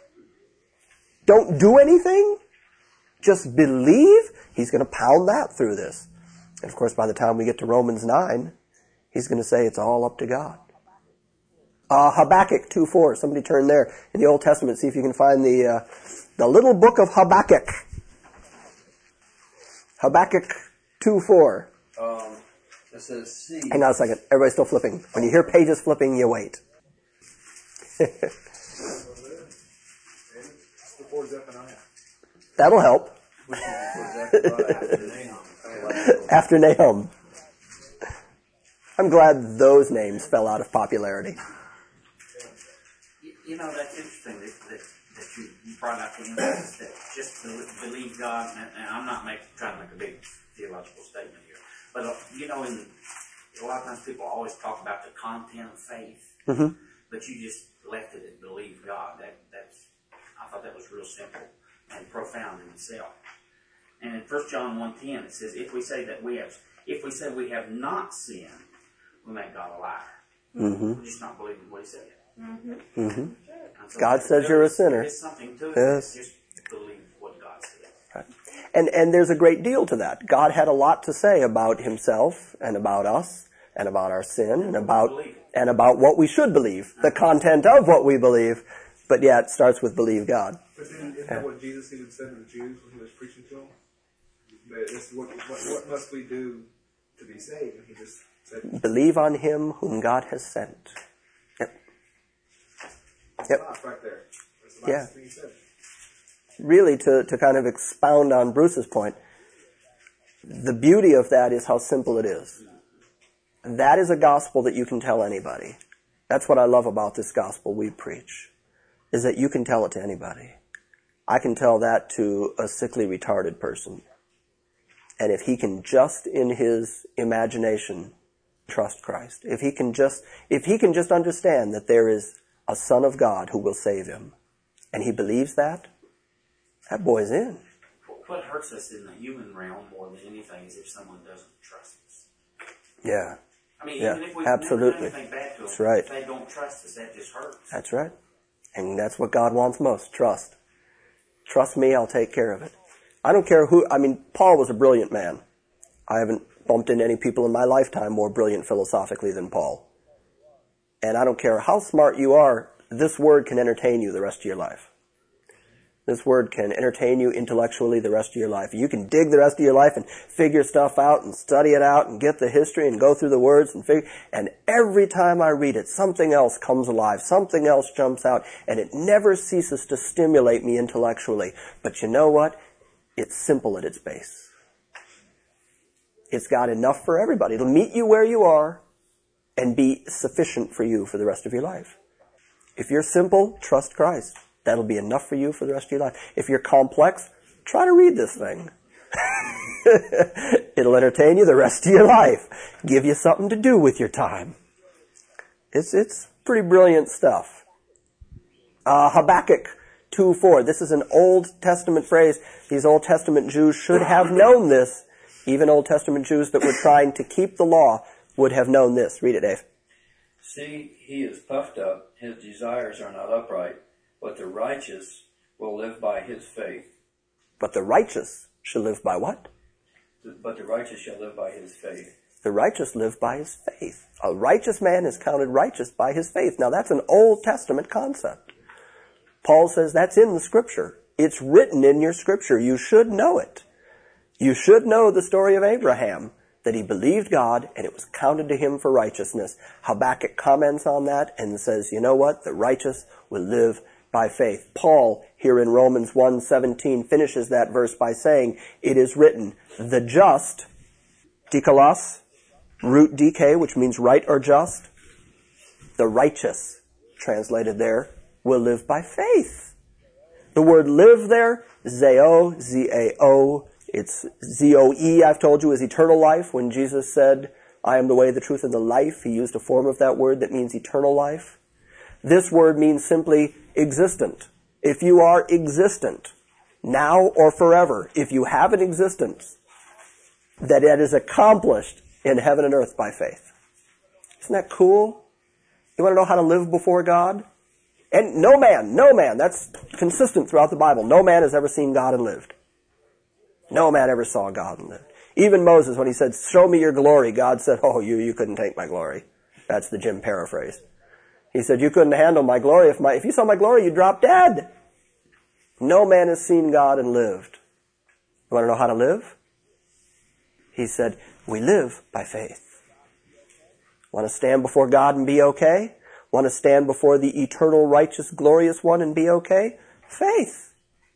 Don't do anything? Just believe? He's going to pound that through this. And of course, by the time we get to Romans nine, he's going to say it's all up to God. Uh, Habakkuk two four. Somebody turn there in the Old Testament. See if you can find the, uh, the little book of Habakkuk. Habakkuk two four. Um, it says C. Hang on a second. Everybody's still flipping. When you hear pages flipping, you wait. That'll help. After Nahum. I'm glad those names fell out of popularity. You, you know, that's interesting that, that, that you, you brought up the emphasis that just to believe God, and, and I'm not make, trying to make a big theological statement here, but uh, you know, in, a lot of times people always talk about the content of faith, mm-hmm. but you just left it at believe God. That that's I thought that was real simple and profound in itself. And in First John one ten it says, if we say that we have, if we say we have not sinned, we make God a liar. Mm-hmm. We're just not believing what he said. Mm-hmm. Mm-hmm. So God says you're a sinner. There's something to it. Yes. Just believe what God said. Right. And and there's a great deal to that. God had a lot to say about himself and about us and about our sin and about and about what we should believe, the content of what we believe. But yeah, it starts with believe God. But then, isn't that what Jesus even said to the Jews when he was preaching to them? But it's what, what, what must we do to be saved? And he just said, believe on him whom God has sent. Yep. That's Yep. right there. That's the Yeah. last thing he said. Really, to, to kind of expound on Bruce's point, the beauty of that is how simple it is. That is a gospel that you can tell anybody. That's what I love about this gospel we preach, is that you can tell it to anybody. I can tell that to a sickly retarded person. And if he can just in his imagination trust Christ. If he can just, if he can just understand that there is a Son of God who will save him, and he believes that, that boy's in. What hurts us in the human realm more than anything is if someone doesn't trust us. Yeah. I mean, Yeah, even if we absolutely. never done anything bad to them, That's right. if they don't trust us, that just hurts. That's right. And that's what God wants most, trust. Trust me, I'll take care of it. I don't care who, I mean, Paul was a brilliant man. I haven't bumped into any people in my lifetime more brilliant philosophically than Paul. And I don't care how smart you are, this word can entertain you the rest of your life. This word can entertain you intellectually the rest of your life. You can dig the rest of your life and figure stuff out and study it out and get the history and go through the words and figure, and every time I read it, something else comes alive, something else jumps out, and it never ceases to stimulate me intellectually. But you know what? It's simple at its base. It's got enough for everybody. It'll meet you where you are and be sufficient for you for the rest of your life. If you're simple, trust Christ. That'll be enough for you for the rest of your life. If you're complex, try to read this thing. It'll entertain you the rest of your life. Give you something to do with your time. It's, it's pretty brilliant stuff. Uh, Habakkuk two four. This is an Old Testament phrase. These Old Testament Jews should have known this. Even Old Testament Jews that were trying to keep the law would have known this. Read it, Dave. See, he is puffed up, his desires are not upright, but the righteous will live by his faith. But the righteous shall live by what? But the righteous shall live by his faith. The righteous live by his faith. A righteous man is counted righteous by his faith. Now that's an Old Testament concept. Paul says that's in the Scripture. It's written in your Scripture. You should know it. You should know the story of Abraham, that he believed God and it was counted to him for righteousness. Habakkuk comments on that and says, you know what? The righteous will live by faith. Paul, here in Romans one seventeen, finishes that verse by saying, it is written, the just, dikalos, root dk, which means right or just, the righteous, translated there, will live by faith. The word live there, zeo, Z A O, it's Z O E, I've told you, is eternal life. When Jesus said, I am the way, the truth, and the life, he used a form of that word that means eternal life. This word means simply existent. If you are existent, now or forever, if you have an existence, that it is accomplished in heaven and earth by faith. Isn't that cool? You want to know how to live before God? And no man, no man, that's consistent throughout the Bible. No man has ever seen God and lived. No man ever saw God and lived. Even Moses, when he said, show me your glory, God said, oh, you, you couldn't take my glory. That's the Jim paraphrase. He said, you couldn't handle my glory. If my, if you saw my glory, you'd drop dead. No man has seen God and lived. You want to know how to live? He said, we live by faith. Want to stand before God and be okay? Want to stand before the eternal, righteous, glorious one and be okay? Faith.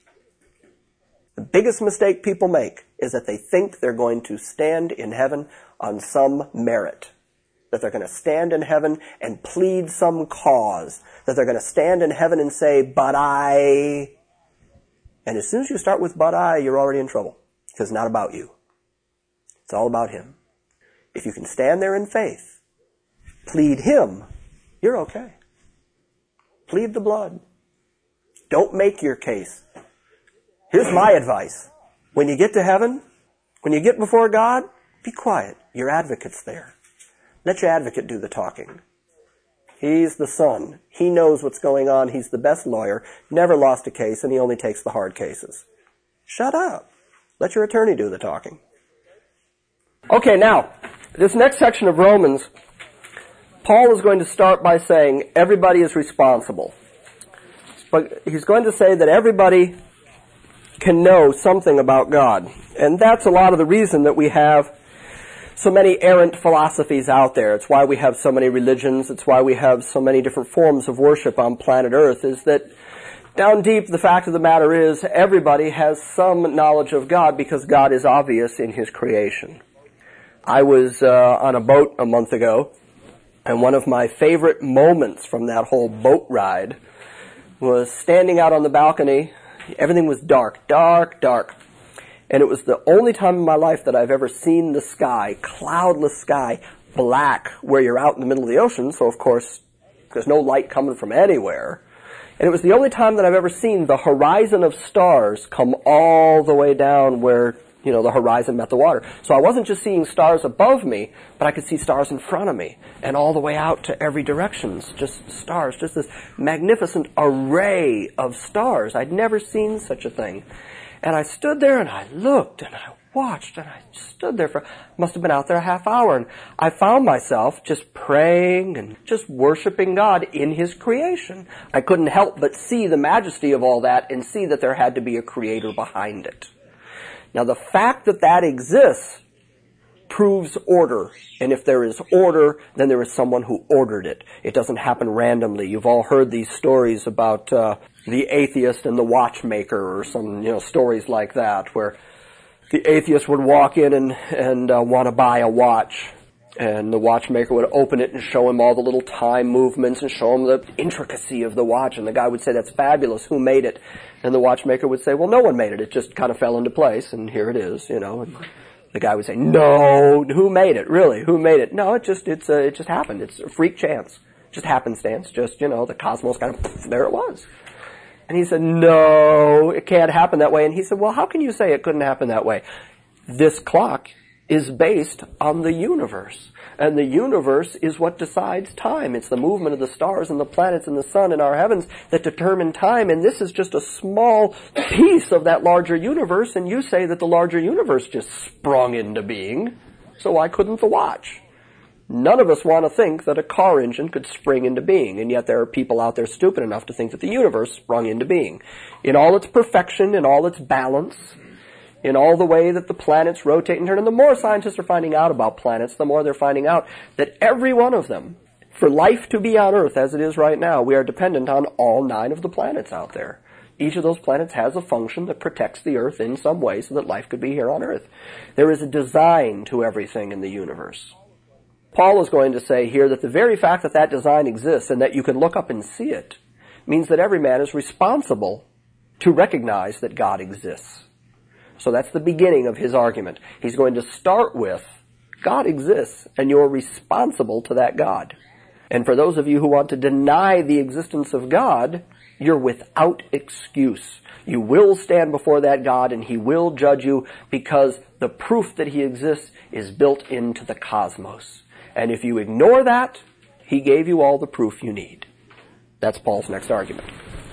The biggest mistake people make is that they think they're going to stand in heaven on some merit. That they're going to stand in heaven and plead some cause. That they're going to stand in heaven and say, but I... And as soon as you start with but I, you're already in trouble. Because it's not about you. It's all about him. If you can stand there in faith, plead him, you're okay. Plead the blood. Don't make your case. Here's my advice. When you get to heaven, when you get before God, be quiet. Your advocate's there. Let your advocate do the talking. He's the son. He knows what's going on. He's the best lawyer. Never lost a case, and he only takes the hard cases. Shut up. Let your attorney do the talking. Okay, now, this next section of Romans, Paul is going to start by saying everybody is responsible. But he's going to say that everybody can know something about God. And that's a lot of the reason that we have so many errant philosophies out there. It's why we have so many religions. It's why we have so many different forms of worship on planet Earth, is that down deep, the fact of the matter is everybody has some knowledge of God because God is obvious in his creation. I was uh, on a boat a month ago, and one of my favorite moments from that whole boat ride was standing out on the balcony. Everything was dark, dark, dark. And it was the only time in my life that I've ever seen the sky, cloudless sky, black where you're out in the middle of the ocean, so of course there's no light coming from anywhere. And it was the only time that I've ever seen the horizon of stars come all the way down where, you know, the horizon met the water. So I wasn't just seeing stars above me, but I could see stars in front of me and all the way out to every direction. Just stars, just this magnificent array of stars. I'd never seen such a thing. And I stood there and I looked and I watched and I stood there for, must have been out there a half hour, and I found myself just praying and just worshiping God in His creation. I couldn't help but see the majesty of all that and see that there had to be a creator behind it. Now the fact that that exists proves order, and if there is order, then there is someone who ordered it. It doesn't happen randomly. You've all heard these stories about uh, the atheist and the watchmaker, or some, you know, stories like that, where the atheist would walk in and, and uh, want to buy a watch, and the watchmaker would open it and show him all the little time movements and show him the intricacy of the watch, and the guy would say, "That's fabulous, who made it?" And the watchmaker would say, "Well, no one made it, it just kind of fell into place, and here it is, you know." And the guy would say, "No, who made it, really, who made it?" "No, it just, it's uh, it just happened, it's a freak chance, just happenstance, just, you know, the cosmos kind of, there it was." And he said, "No, it can't happen that way." And he said, "Well, how can you say it couldn't happen that way? This clock is based on the universe. And the universe is what decides time. It's the movement of the stars and the planets and the sun in our heavens that determine time. And this is just a small piece of that larger universe. And you say that the larger universe just sprung into being. So why couldn't the watch?" None of us want to think that a car engine could spring into being, and yet there are people out there stupid enough to think that the universe sprung into being. In all its perfection, in all its balance, in all the way that the planets rotate and turn. And the more scientists are finding out about planets, the more they're finding out that every one of them, for life to be on Earth as it is right now, we are dependent on all nine of the planets out there. Each of those planets has a function that protects the Earth in some way so that life could be here on Earth. There is a design to everything in the universe. Paul is going to say here that the very fact that that design exists and that you can look up and see it means that every man is responsible to recognize that God exists. So that's the beginning of his argument. He's going to start with, God exists, and you're responsible to that God. And for those of you who want to deny the existence of God, you're without excuse. You will stand before that God, and He will judge you, because the proof that He exists is built into the cosmos. And if you ignore that, He gave you all the proof you need. That's Paul's next argument.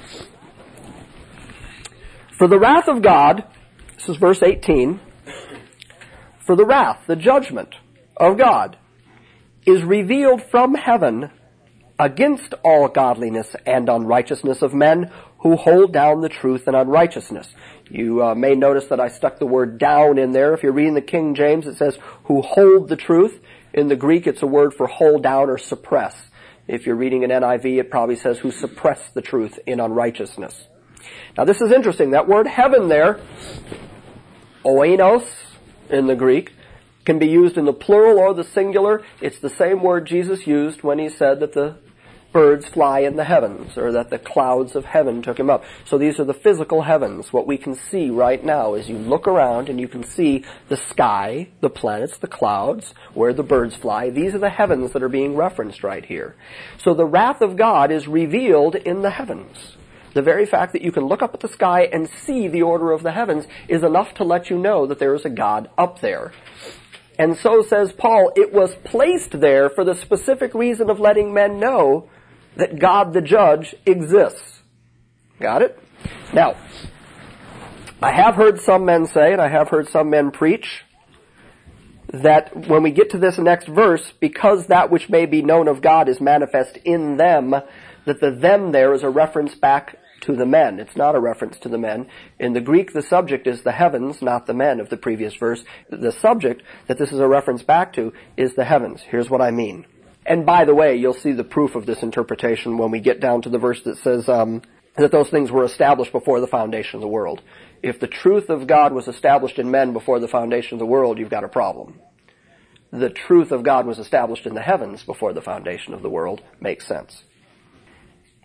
For the wrath of God, this is verse eighteen, for the wrath, the judgment of God, is revealed from heaven against all godliness and unrighteousness of men who hold down the truth in unrighteousness. You uh, may notice that I stuck the word down in there. If you're reading the King James, it says who hold the truth. In the Greek, it's a word for hold down or suppress. If you're reading an N I V, it probably says who suppress the truth in unrighteousness. Now this is interesting. That word heaven there, oinos in the Greek, can be used in the plural or the singular. It's the same word Jesus used when He said that the birds fly in the heavens, or that the clouds of heaven took Him up. So these are the physical heavens. What we can see right now is you look around and you can see the sky, the planets, the clouds, where the birds fly. These are the heavens that are being referenced right here. So the wrath of God is revealed in the heavens. The very fact that you can look up at the sky and see the order of the heavens is enough to let you know that there is a God up there. And so says Paul, it was placed there for the specific reason of letting men know that God the judge exists. Got it? Now, I have heard some men say, and I have heard some men preach, that when we get to this next verse, because that which may be known of God is manifest in them, that the them there is a reference back to the men. It's not a reference to the men. In the Greek, the subject is the heavens, not the men of the previous verse. The subject that this is a reference back to is the heavens. Here's what I mean. And by the way, you'll see the proof of this interpretation when we get down to the verse that says um, that those things were established before the foundation of the world. If the truth of God was established in men before the foundation of the world, you've got a problem. The truth of God was established in the heavens before the foundation of the world makes sense.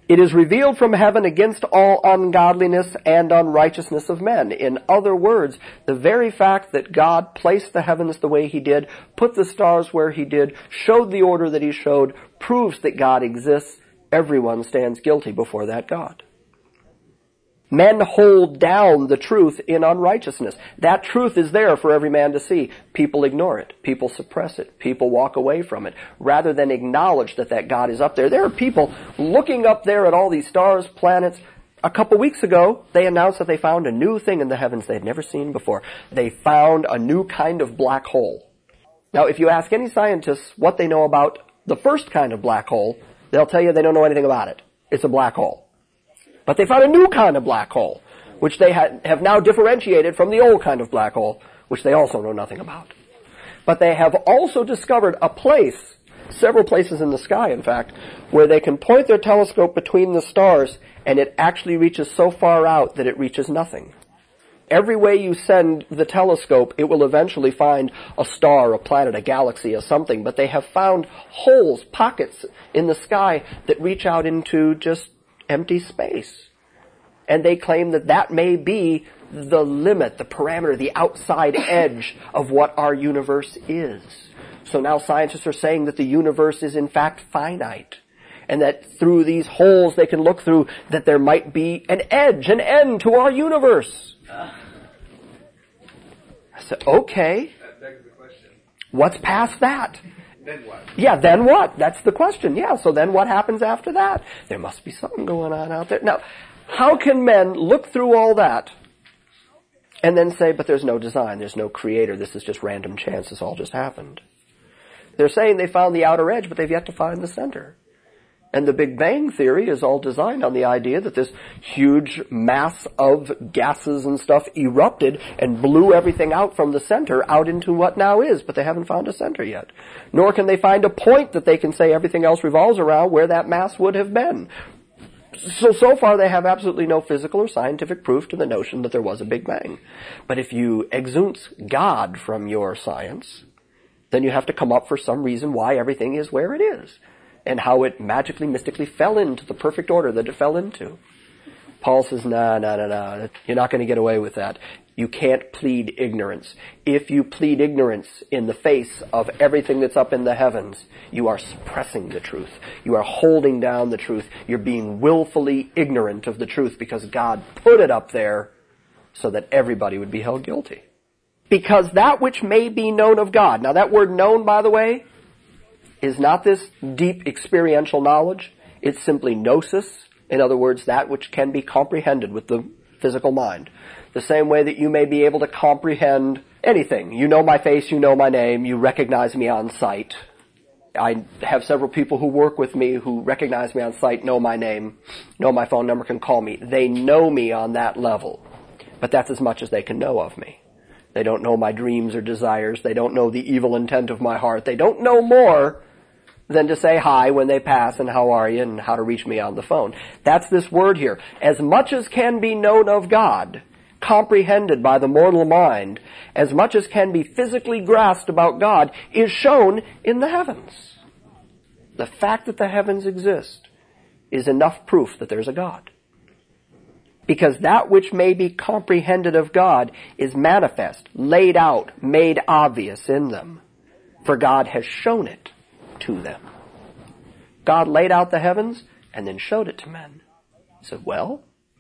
It is revealed from heaven against all ungodliness and unrighteousness of men. In other words, the very fact that God placed the heavens the way he did, put the stars where he did, showed the order that he showed, proves that God exists. Everyone stands guilty before that God. Men hold down the truth in unrighteousness. That truth is there for every man to see. People ignore it. People suppress it. People walk away from it rather than acknowledge that that God is up there. There are people looking up there at all these stars, planets. A couple weeks ago, they announced that they found a new thing in the heavens they had never seen before. They found a new kind of black hole. Now, if you ask any scientists what they know about the first kind of black hole, they'll tell you they don't know anything about it. It's a black hole. But they found a new kind of black hole, which they ha- have now differentiated from the old kind of black hole, which they also know nothing about. But they have also discovered a place, several places in the sky, in fact, where they can point their telescope between the stars, and it actually reaches so far out that it reaches nothing. Every way you send the telescope, it will eventually find a star, a planet, a galaxy, a something, but they have found holes, pockets in the sky that reach out into just empty space. And they claim that that may be the limit, the parameter, the outside edge of what our universe is. So now scientists are saying that the universe is in fact finite. And that through these holes they can look through that there might be an edge, an end to our universe. I said, okay. That begs the question. What's past that? Then what? Yeah, then what? That's the question. Yeah, so then what happens after that? There must be something going on out there. Now, how can men look through all that and then say, but there's no design, there's no creator, this is just random chance, this all just happened? They're saying they found the outer edge, but they've yet to find the center. And the Big Bang Theory is all designed on the idea that this huge mass of gases and stuff erupted and blew everything out from the center out into what now is, but they haven't found a center yet. Nor can they find a point that they can say everything else revolves around where that mass would have been. So, so far they have absolutely no physical or scientific proof to the notion that there was a Big Bang. But if you exunt God from your science, then you have to come up for some reason why everything is where it is, and how it magically, mystically fell into the perfect order that it fell into. Paul says, no, no, no, no, you're not going to get away with that. You can't plead ignorance. If you plead ignorance in the face of everything that's up in the heavens, you are suppressing the truth. You are holding down the truth. You're being willfully ignorant of the truth because God put it up there so that everybody would be held guilty. Because that which may be known of God. Now that word known, by the way, is not this deep experiential knowledge. It's simply gnosis. In other words, that which can be comprehended with the physical mind. The same way that you may be able to comprehend anything. You know my face, you know my name, you recognize me on sight. I have several people who work with me who recognize me on sight, know my name, know my phone number, can call me. They know me on that level. But that's as much as they can know of me. They don't know my dreams or desires. They don't know the evil intent of my heart. They don't know more than to say hi when they pass and how are you and how to reach me on the phone. That's this word here. As much as can be known of God, comprehended by the mortal mind, as much as can be physically grasped about God, is shown in the heavens. The fact that the heavens exist is enough proof that there's a God. Because that which may be comprehended of God is manifest, laid out, made obvious in them. For God has shown it to them. God laid out the heavens and then showed it to men. So, well,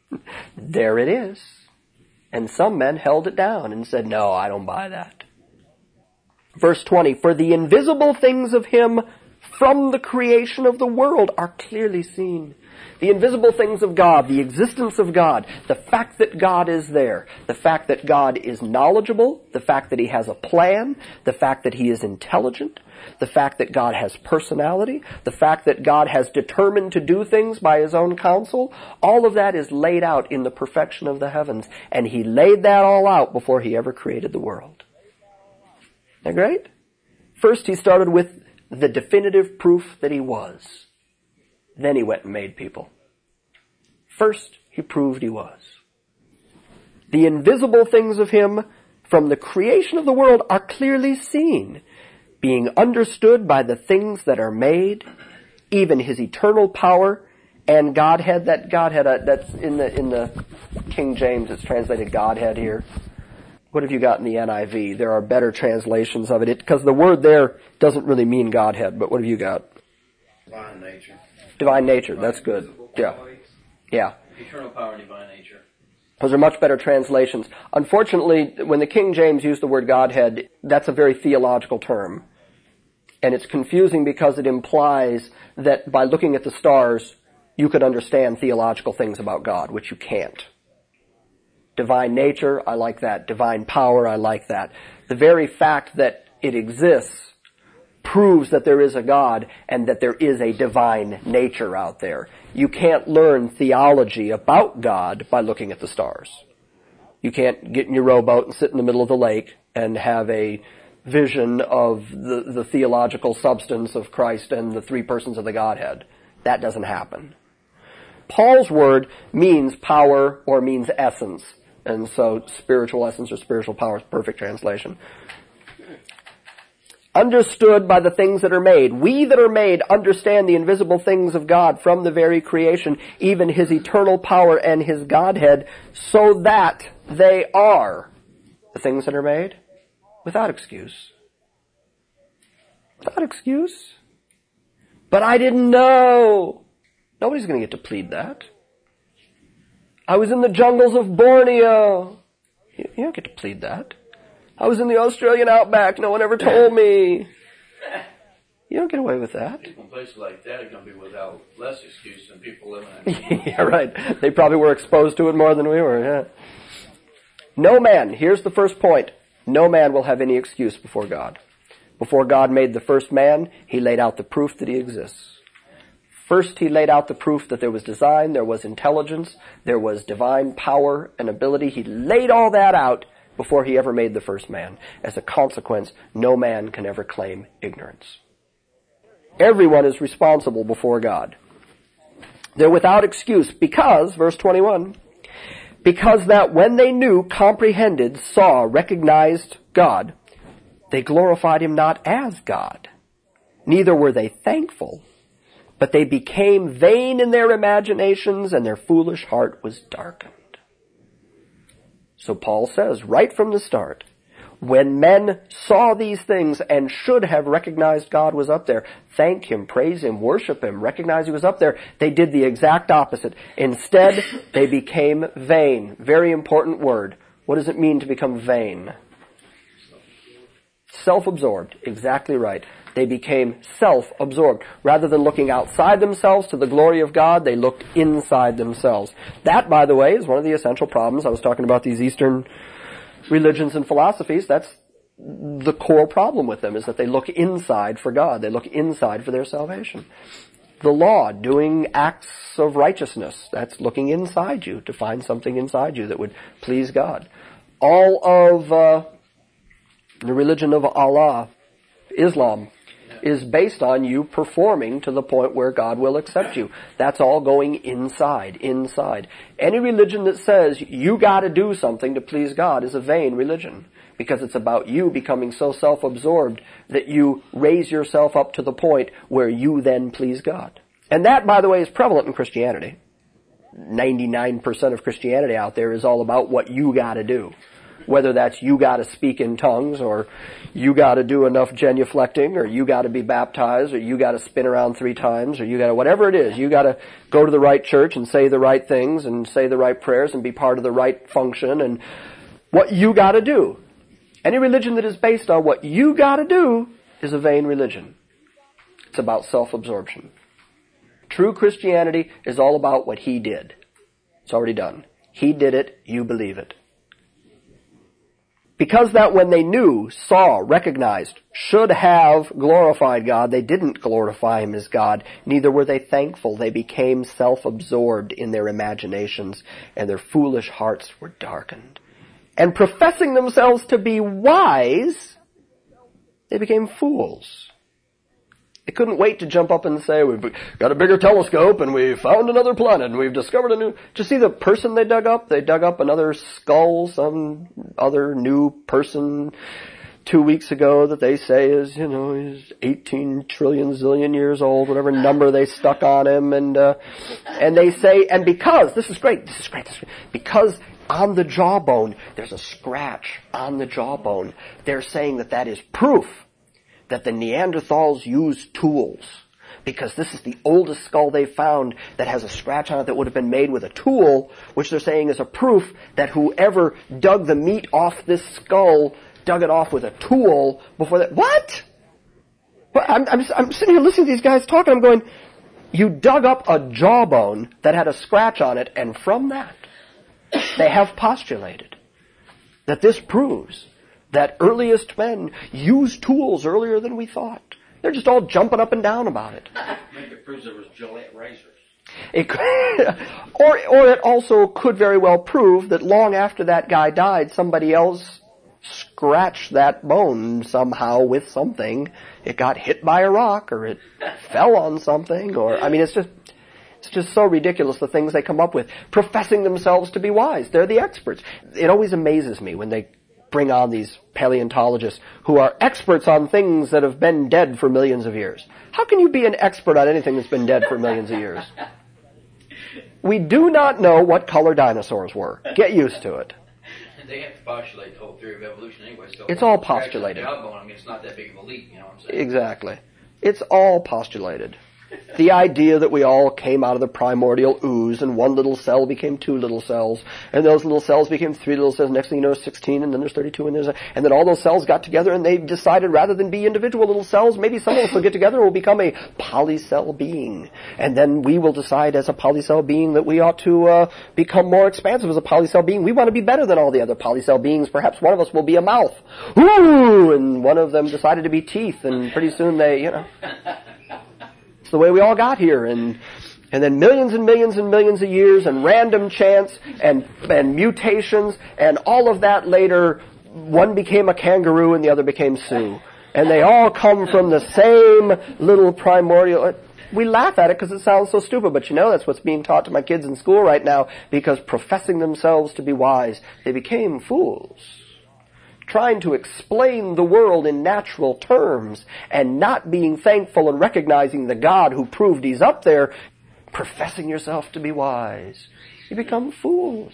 there it is. And some men held it down and said, no, I don't buy that. Verse twenty, for the invisible things of him from the creation of the world are clearly seen. The invisible things of God, the existence of God, the fact that God is there, the fact that God is knowledgeable, the fact that he has a plan, the fact that he is intelligent, the fact that God has personality, the fact that God has determined to do things by his own counsel, all of that is laid out in the perfection of the heavens. And he laid that all out before he ever created the world. Isn't that great? First he started with the definitive proof that he was. Then he went and made people. First, he proved he was. The invisible things of him from the creation of the world are clearly seen, being understood by the things that are made, even his eternal power And Godhead, that Godhead, uh, that's in the, in the King James, it's translated Godhead here. What have you got in the N I V? There are better translations of it, because the word there doesn't really mean Godhead, but what have you got? Divine nature. Divine nature, that's good. Yeah. Yeah. Eternal power and divine nature. Those are much better translations. Unfortunately, when the King James used the word Godhead, that's a very theological term. And it's confusing because it implies that by looking at the stars, you could understand theological things about God, which you can't. Divine nature, I like that. Divine power, I like that. The very fact that it exists proves that there is a God and that there is a divine nature out there. You can't learn theology about God by looking at the stars. You can't get in your rowboat and sit in the middle of the lake and have a vision of the, the theological substance of Christ and the three persons of the Godhead. That doesn't happen. Paul's word means power or means essence. And so spiritual essence or spiritual power is perfect translation. Understood by the things that are made. We that are made understand the invisible things of God from the very creation, even his eternal power and his Godhead, so that they are the things that are made without excuse. Without excuse. But I didn't know. Nobody's going to get to plead that. I was in the jungles of Borneo. You don't get to plead that. I was in the Australian outback. No one ever told me. You don't get away with that. People in places like that are going to be without less excuse than people living in. Yeah, right. They probably were exposed to it more than we were, yeah. No man, here's the first point. No man will have any excuse before God. Before God made the first man, he laid out the proof that he exists. First, he laid out the proof that there was design, there was intelligence, there was divine power and ability. He laid all that out before he ever made the first man. As a consequence, no man can ever claim ignorance. Everyone is responsible before God. They're without excuse because, verse twenty-one, because that when they knew, comprehended, saw, recognized God, they glorified him not as God. Neither were they thankful, but they became vain in their imaginations, and their foolish heart was darkened. So Paul says, right from the start, when men saw these things and should have recognized God was up there, thank him, praise him, worship him, recognize he was up there, they did the exact opposite. Instead, they became vain. Very important word. What does it mean to become vain? Self-absorbed. Exactly right. They became self-absorbed. Rather than looking outside themselves to the glory of God, they looked inside themselves. That, by the way, is one of the essential problems. I was talking about these Eastern religions and philosophies. That's the core problem with them, is that they look inside for God. They look inside for their salvation. The law, doing acts of righteousness, that's looking inside you to find something inside you that would please God. All of uh, the religion of Allah, Islam, is based on you performing to the point where God will accept you. That's all going inside, inside. Any religion that says you gotta do something to please God is a vain religion, because it's about you becoming so self-absorbed that you raise yourself up to the point where you then please God. And that, by the way, is prevalent in Christianity. ninety-nine percent of Christianity out there is all about what you gotta do. Whether that's you gotta speak in tongues, or you gotta do enough genuflecting, or you gotta be baptized, or you gotta spin around three times, or you gotta, whatever it is, you gotta go to the right church and say the right things and say the right prayers and be part of the right function, and what you gotta do. Any religion that is based on what you gotta do is a vain religion. It's about self-absorption. True Christianity is all about what he did. It's already done. He did it, you believe it. Because that when they knew, saw, recognized, should have glorified God, they didn't glorify him as God. Neither were they thankful. They became self-absorbed in their imaginations, and their foolish hearts were darkened. And professing themselves to be wise, they became fools. They couldn't wait to jump up and say, we've got a bigger telescope and we found another planet and we've discovered a new... Did you see the person they dug up? They dug up another skull, some other new person. two weeks ago that they say is, you know, is eighteen trillion zillion years old, whatever number they stuck on him, and uh, and they say, and because, this is great, this is great, this is great, because on the jawbone, there's a scratch on the jawbone, they're saying that that is proof that the Neanderthals used tools. Because this is the oldest skull they found that has a scratch on it that would have been made with a tool, which they're saying is a proof that whoever dug the meat off this skull dug it off with a tool before that. What? But I'm, I'm, I'm sitting here listening to these guys talking. I'm going, you dug up a jawbone that had a scratch on it, and from that, they have postulated that this proves that earliest men used tools earlier than we thought. They're just all jumping up and down about it. Maybe it proves there was Gillette razors. It could, or, or it also could very well prove that long after that guy died, somebody else scratched that bone somehow with something. It got hit by a rock, or it fell on something, or, I mean, it's just, it's just so ridiculous, the things they come up with, professing themselves to be wise. They're the experts. It always amazes me when they bring on these paleontologists who are experts on things that have been dead for millions of years. How can you be an expert on anything that's been dead for millions of years? We do not know what color dinosaurs were. Get used to it. They have to postulate the whole theory of evolution anyway, so it's all postulated. Jawbone, I mean, it's not that big of a leap, you know what I'm saying? Exactly. It's all postulated. The idea that we all came out of the primordial ooze, and one little cell became two little cells, and those little cells became three little cells. Next thing you know, sixteen, and then there's thirty-two, and there's a, and then all those cells got together, and they decided rather than be individual little cells, maybe some of us will get together and will become a polycell being, and then we will decide as a polycell being that we ought to uh, become more expansive as a polycell being. We want to be better than all the other polycell beings. Perhaps one of us will be a mouth. Ooh! And one of them decided to be teeth, and pretty soon they, you know. It's the way we all got here, and and then millions and millions and millions of years, and random chance, and and mutations, and all of that later, one became a kangaroo and the other became Sue. And they all come from the same little primordial. We laugh at it because it sounds so stupid, but you know that's what's being taught to my kids in school right now, because professing themselves to be wise, they became fools. Trying to explain the world in natural terms and not being thankful and recognizing the God who proved he's up there, professing yourself to be wise. You become fools.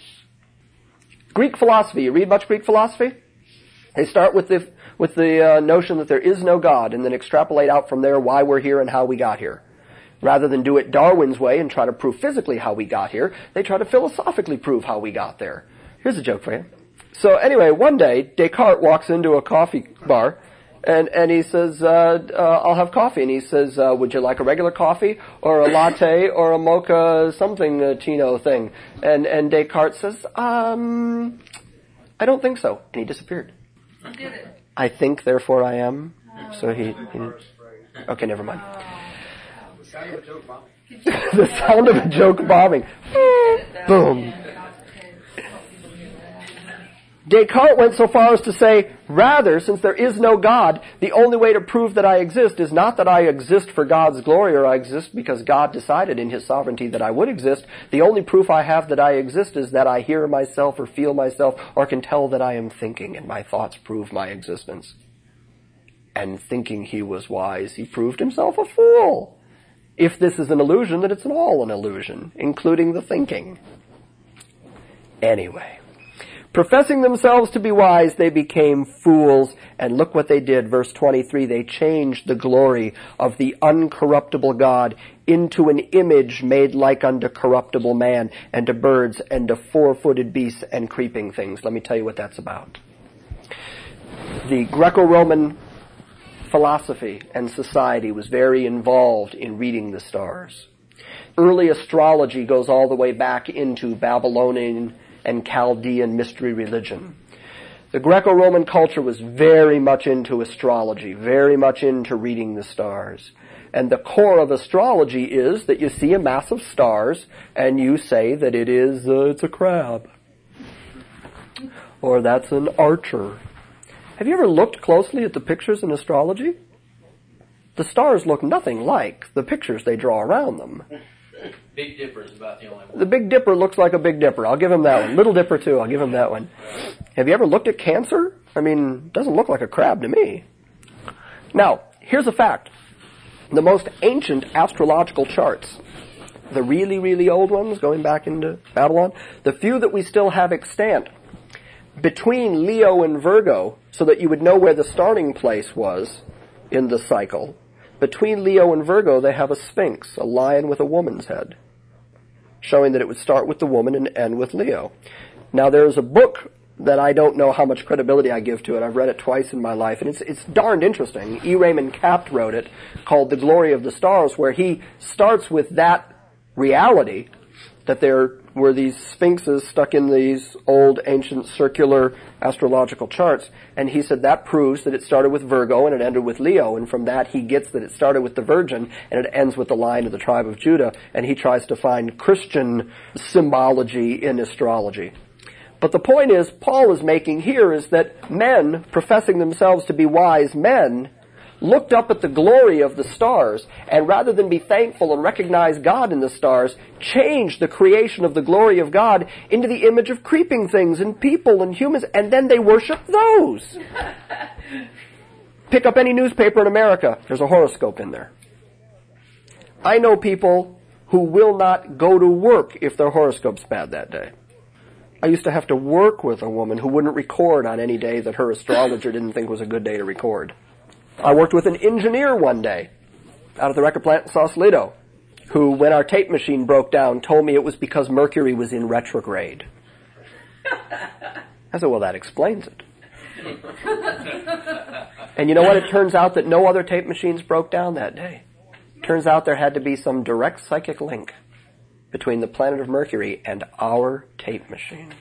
Greek philosophy. You read much Greek philosophy? They start with the with the uh, notion that there is no God, and then extrapolate out from there why we're here and how we got here. Rather than do it Darwin's way and try to prove physically how we got here, they try to philosophically prove how we got there. Here's a joke for you. So anyway, one day, Descartes walks into a coffee bar, and, and he says, uh, uh, I'll have coffee. And he says, uh, would you like a regular coffee, or a latte, or a mocha something uh, chino thing? And, and Descartes says, um, I don't think so. And he disappeared. Who did it? I think, therefore I am. So he, he okay, never mind. The sound of a joke bombing. The sound of a joke bombing. Boom. Descartes went so far as to say, rather, since there is no God, the only way to prove that I exist is not that I exist for God's glory, or I exist because God decided in his sovereignty that I would exist. The only proof I have that I exist is that I hear myself or feel myself or can tell that I am thinking, and my thoughts prove my existence. And thinking he was wise, he proved himself a fool. If this is an illusion, then it's all an illusion, including the thinking. Anyway. Professing themselves to be wise, they became fools, and look what they did. Verse twenty-three, they changed the glory of the uncorruptible God into an image made like unto corruptible man, and to birds, and to four-footed beasts, and creeping things. Let me tell you what that's about. The Greco-Roman philosophy and society was very involved in reading the stars. Early astrology goes all the way back into Babylonian and Chaldean mystery religion. The Greco-Roman culture was very much into astrology, very much into reading the stars. And the core of astrology is that you see a mass of stars and you say that it is, uh, it's a crab. Or that's an archer. Have you ever looked closely at the pictures in astrology? The stars look nothing like the pictures they draw around them. Big Dipper is about the only one. The Big Dipper looks like a Big Dipper. I'll give him that one. Little Dipper too. I'll give him that one. Have you ever looked at Cancer? I mean, it doesn't look like a crab to me. Now, here's a fact. The most ancient astrological charts, the really, really old ones going back into Babylon, the few that we still have extant, between Leo and Virgo, so that you would know where the starting place was in the cycle, between Leo and Virgo they have a sphinx, a lion with a woman's head, showing that it would start with the woman and end with Leo. Now there's a book that I don't know how much credibility I give to it. I've read it twice in my life, and it's it's darned interesting. E. Raymond Capt wrote it, called The Glory of the Stars, where he starts with that reality, that there were these sphinxes stuck in these old ancient circular astrological charts, and he said that proves that it started with Virgo and it ended with Leo, and from that he gets that it started with the Virgin and it ends with the Lion of the tribe of Judah, and he tries to find Christian symbology in astrology. But the point is, Paul is making here is that men, professing themselves to be wise men, looked up at the glory of the stars, and rather than be thankful and recognize God in the stars, changed the creation of the glory of God into the image of creeping things and people and humans, and then they worship those. Pick up any newspaper in America, there's a horoscope in there. I know people who will not go to work if their horoscope's bad that day. I used to have to work with a woman who wouldn't record on any day that her astrologer didn't think was a good day to record. I worked with an engineer one day out of the record plant in Sausalito who, when our tape machine broke down, told me it was because Mercury was in retrograde. I said, well, that explains it. And you know what? It turns out that no other tape machines broke down that day. Turns out there had to be some direct psychic link between the planet of Mercury and our tape machine.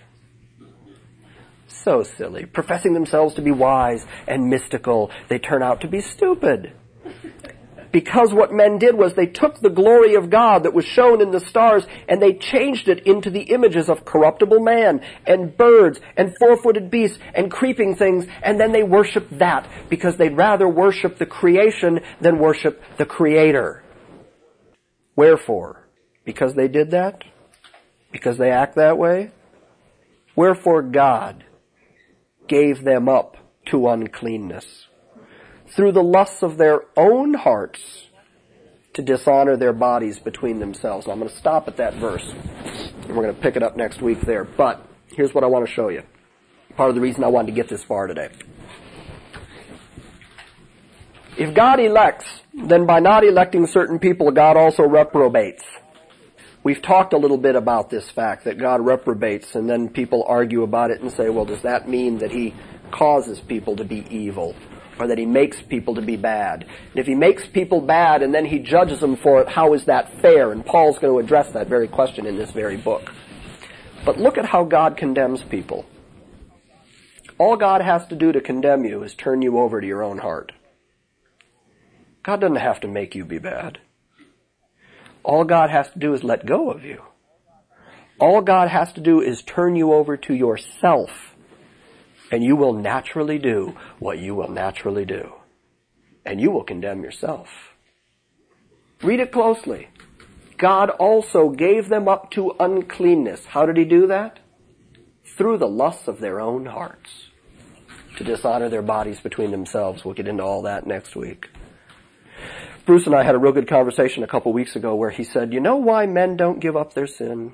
So silly. Professing themselves to be wise and mystical, they turn out to be stupid. Because what men did was they took the glory of God that was shown in the stars and they changed it into the images of corruptible man and birds and four-footed beasts and creeping things, and then they worshiped that because they'd rather worship the creation than worship the Creator. Wherefore? Because they did that? Because they act that way? Wherefore God gave them up to uncleanness through the lusts of their own hearts to dishonor their bodies between themselves. Now, I'm going to stop at that verse, and we're going to pick it up next week there. But here's what I want to show you. Part of the reason I wanted to get this far today. If God elects, then by not electing certain people, God also reprobates. We've talked a little bit about this fact that God reprobates, and then people argue about it and say, well, does that mean that He causes people to be evil, or that He makes people to be bad? And if He makes people bad and then He judges them for it, how is that fair? And Paul's going to address that very question in this very book. But look at how God condemns people. All God has to do to condemn you is turn you over to your own heart. God doesn't have to make you be bad. All God has to do is let go of you. All God has to do is turn you over to yourself, and you will naturally do what you will naturally do. And you will condemn yourself. Read it closely. God also gave them up to uncleanness. How did He do that? Through the lusts of their own hearts, to dishonor their bodies between themselves. We'll get into all that next week. Bruce and I had a real good conversation a couple weeks ago where he said, you know why men don't give up their sin?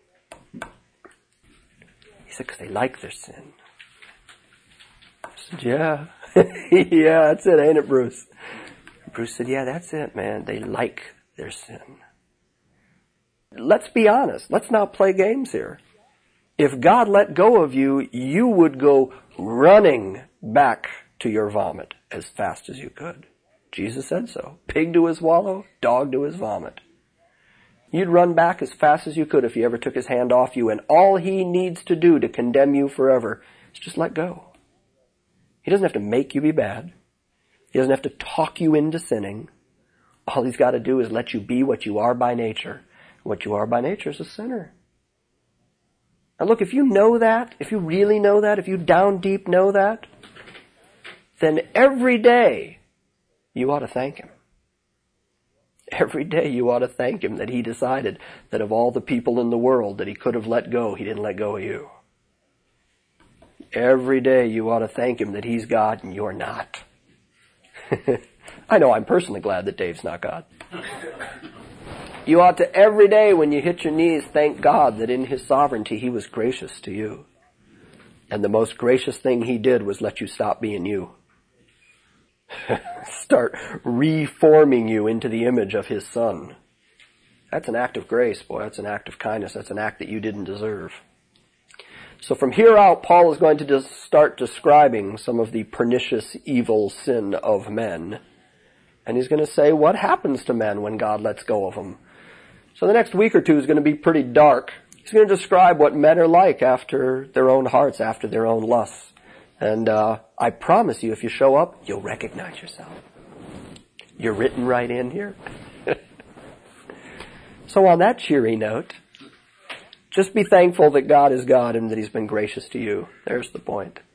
He said, because they like their sin. I said, yeah. Yeah, that's it, ain't it, Bruce? Bruce said, yeah, that's it, man. They like their sin. Let's be honest. Let's not play games here. If God let go of you, you would go running back to your vomit as fast as you could. Jesus said so. Pig to his wallow, dog to his vomit. You'd run back as fast as you could if He ever took His hand off you, and all He needs to do to condemn you forever is just let go. He doesn't have to make you be bad. He doesn't have to talk you into sinning. All He's got to do is let you be what you are by nature. What you are by nature is a sinner. Now look, if you know that, if you really know that, if you down deep know that, then every day you ought to thank Him. Every day you ought to thank Him that He decided that of all the people in the world that He could have let go, He didn't let go of you. Every day you ought to thank Him that He's God and you're not. I know I'm personally glad that Dave's not God. You ought to every day when you hit your knees thank God that in His sovereignty He was gracious to you. And the most gracious thing He did was let you stop being you. Start reforming you into the image of His Son. That's an act of grace, boy. That's an act of kindness. That's an act that you didn't deserve. So from here out, Paul is going to just start describing some of the pernicious evil sin of men. And he's going to say what happens to men when God lets go of them. So the next week or two is going to be pretty dark. He's going to describe what men are like after their own hearts, after their own lusts. And uh, I promise you, if you show up, you'll recognize yourself. You're written right in here. So on that cheery note, just be thankful that God is God and that He's been gracious to you. There's the point.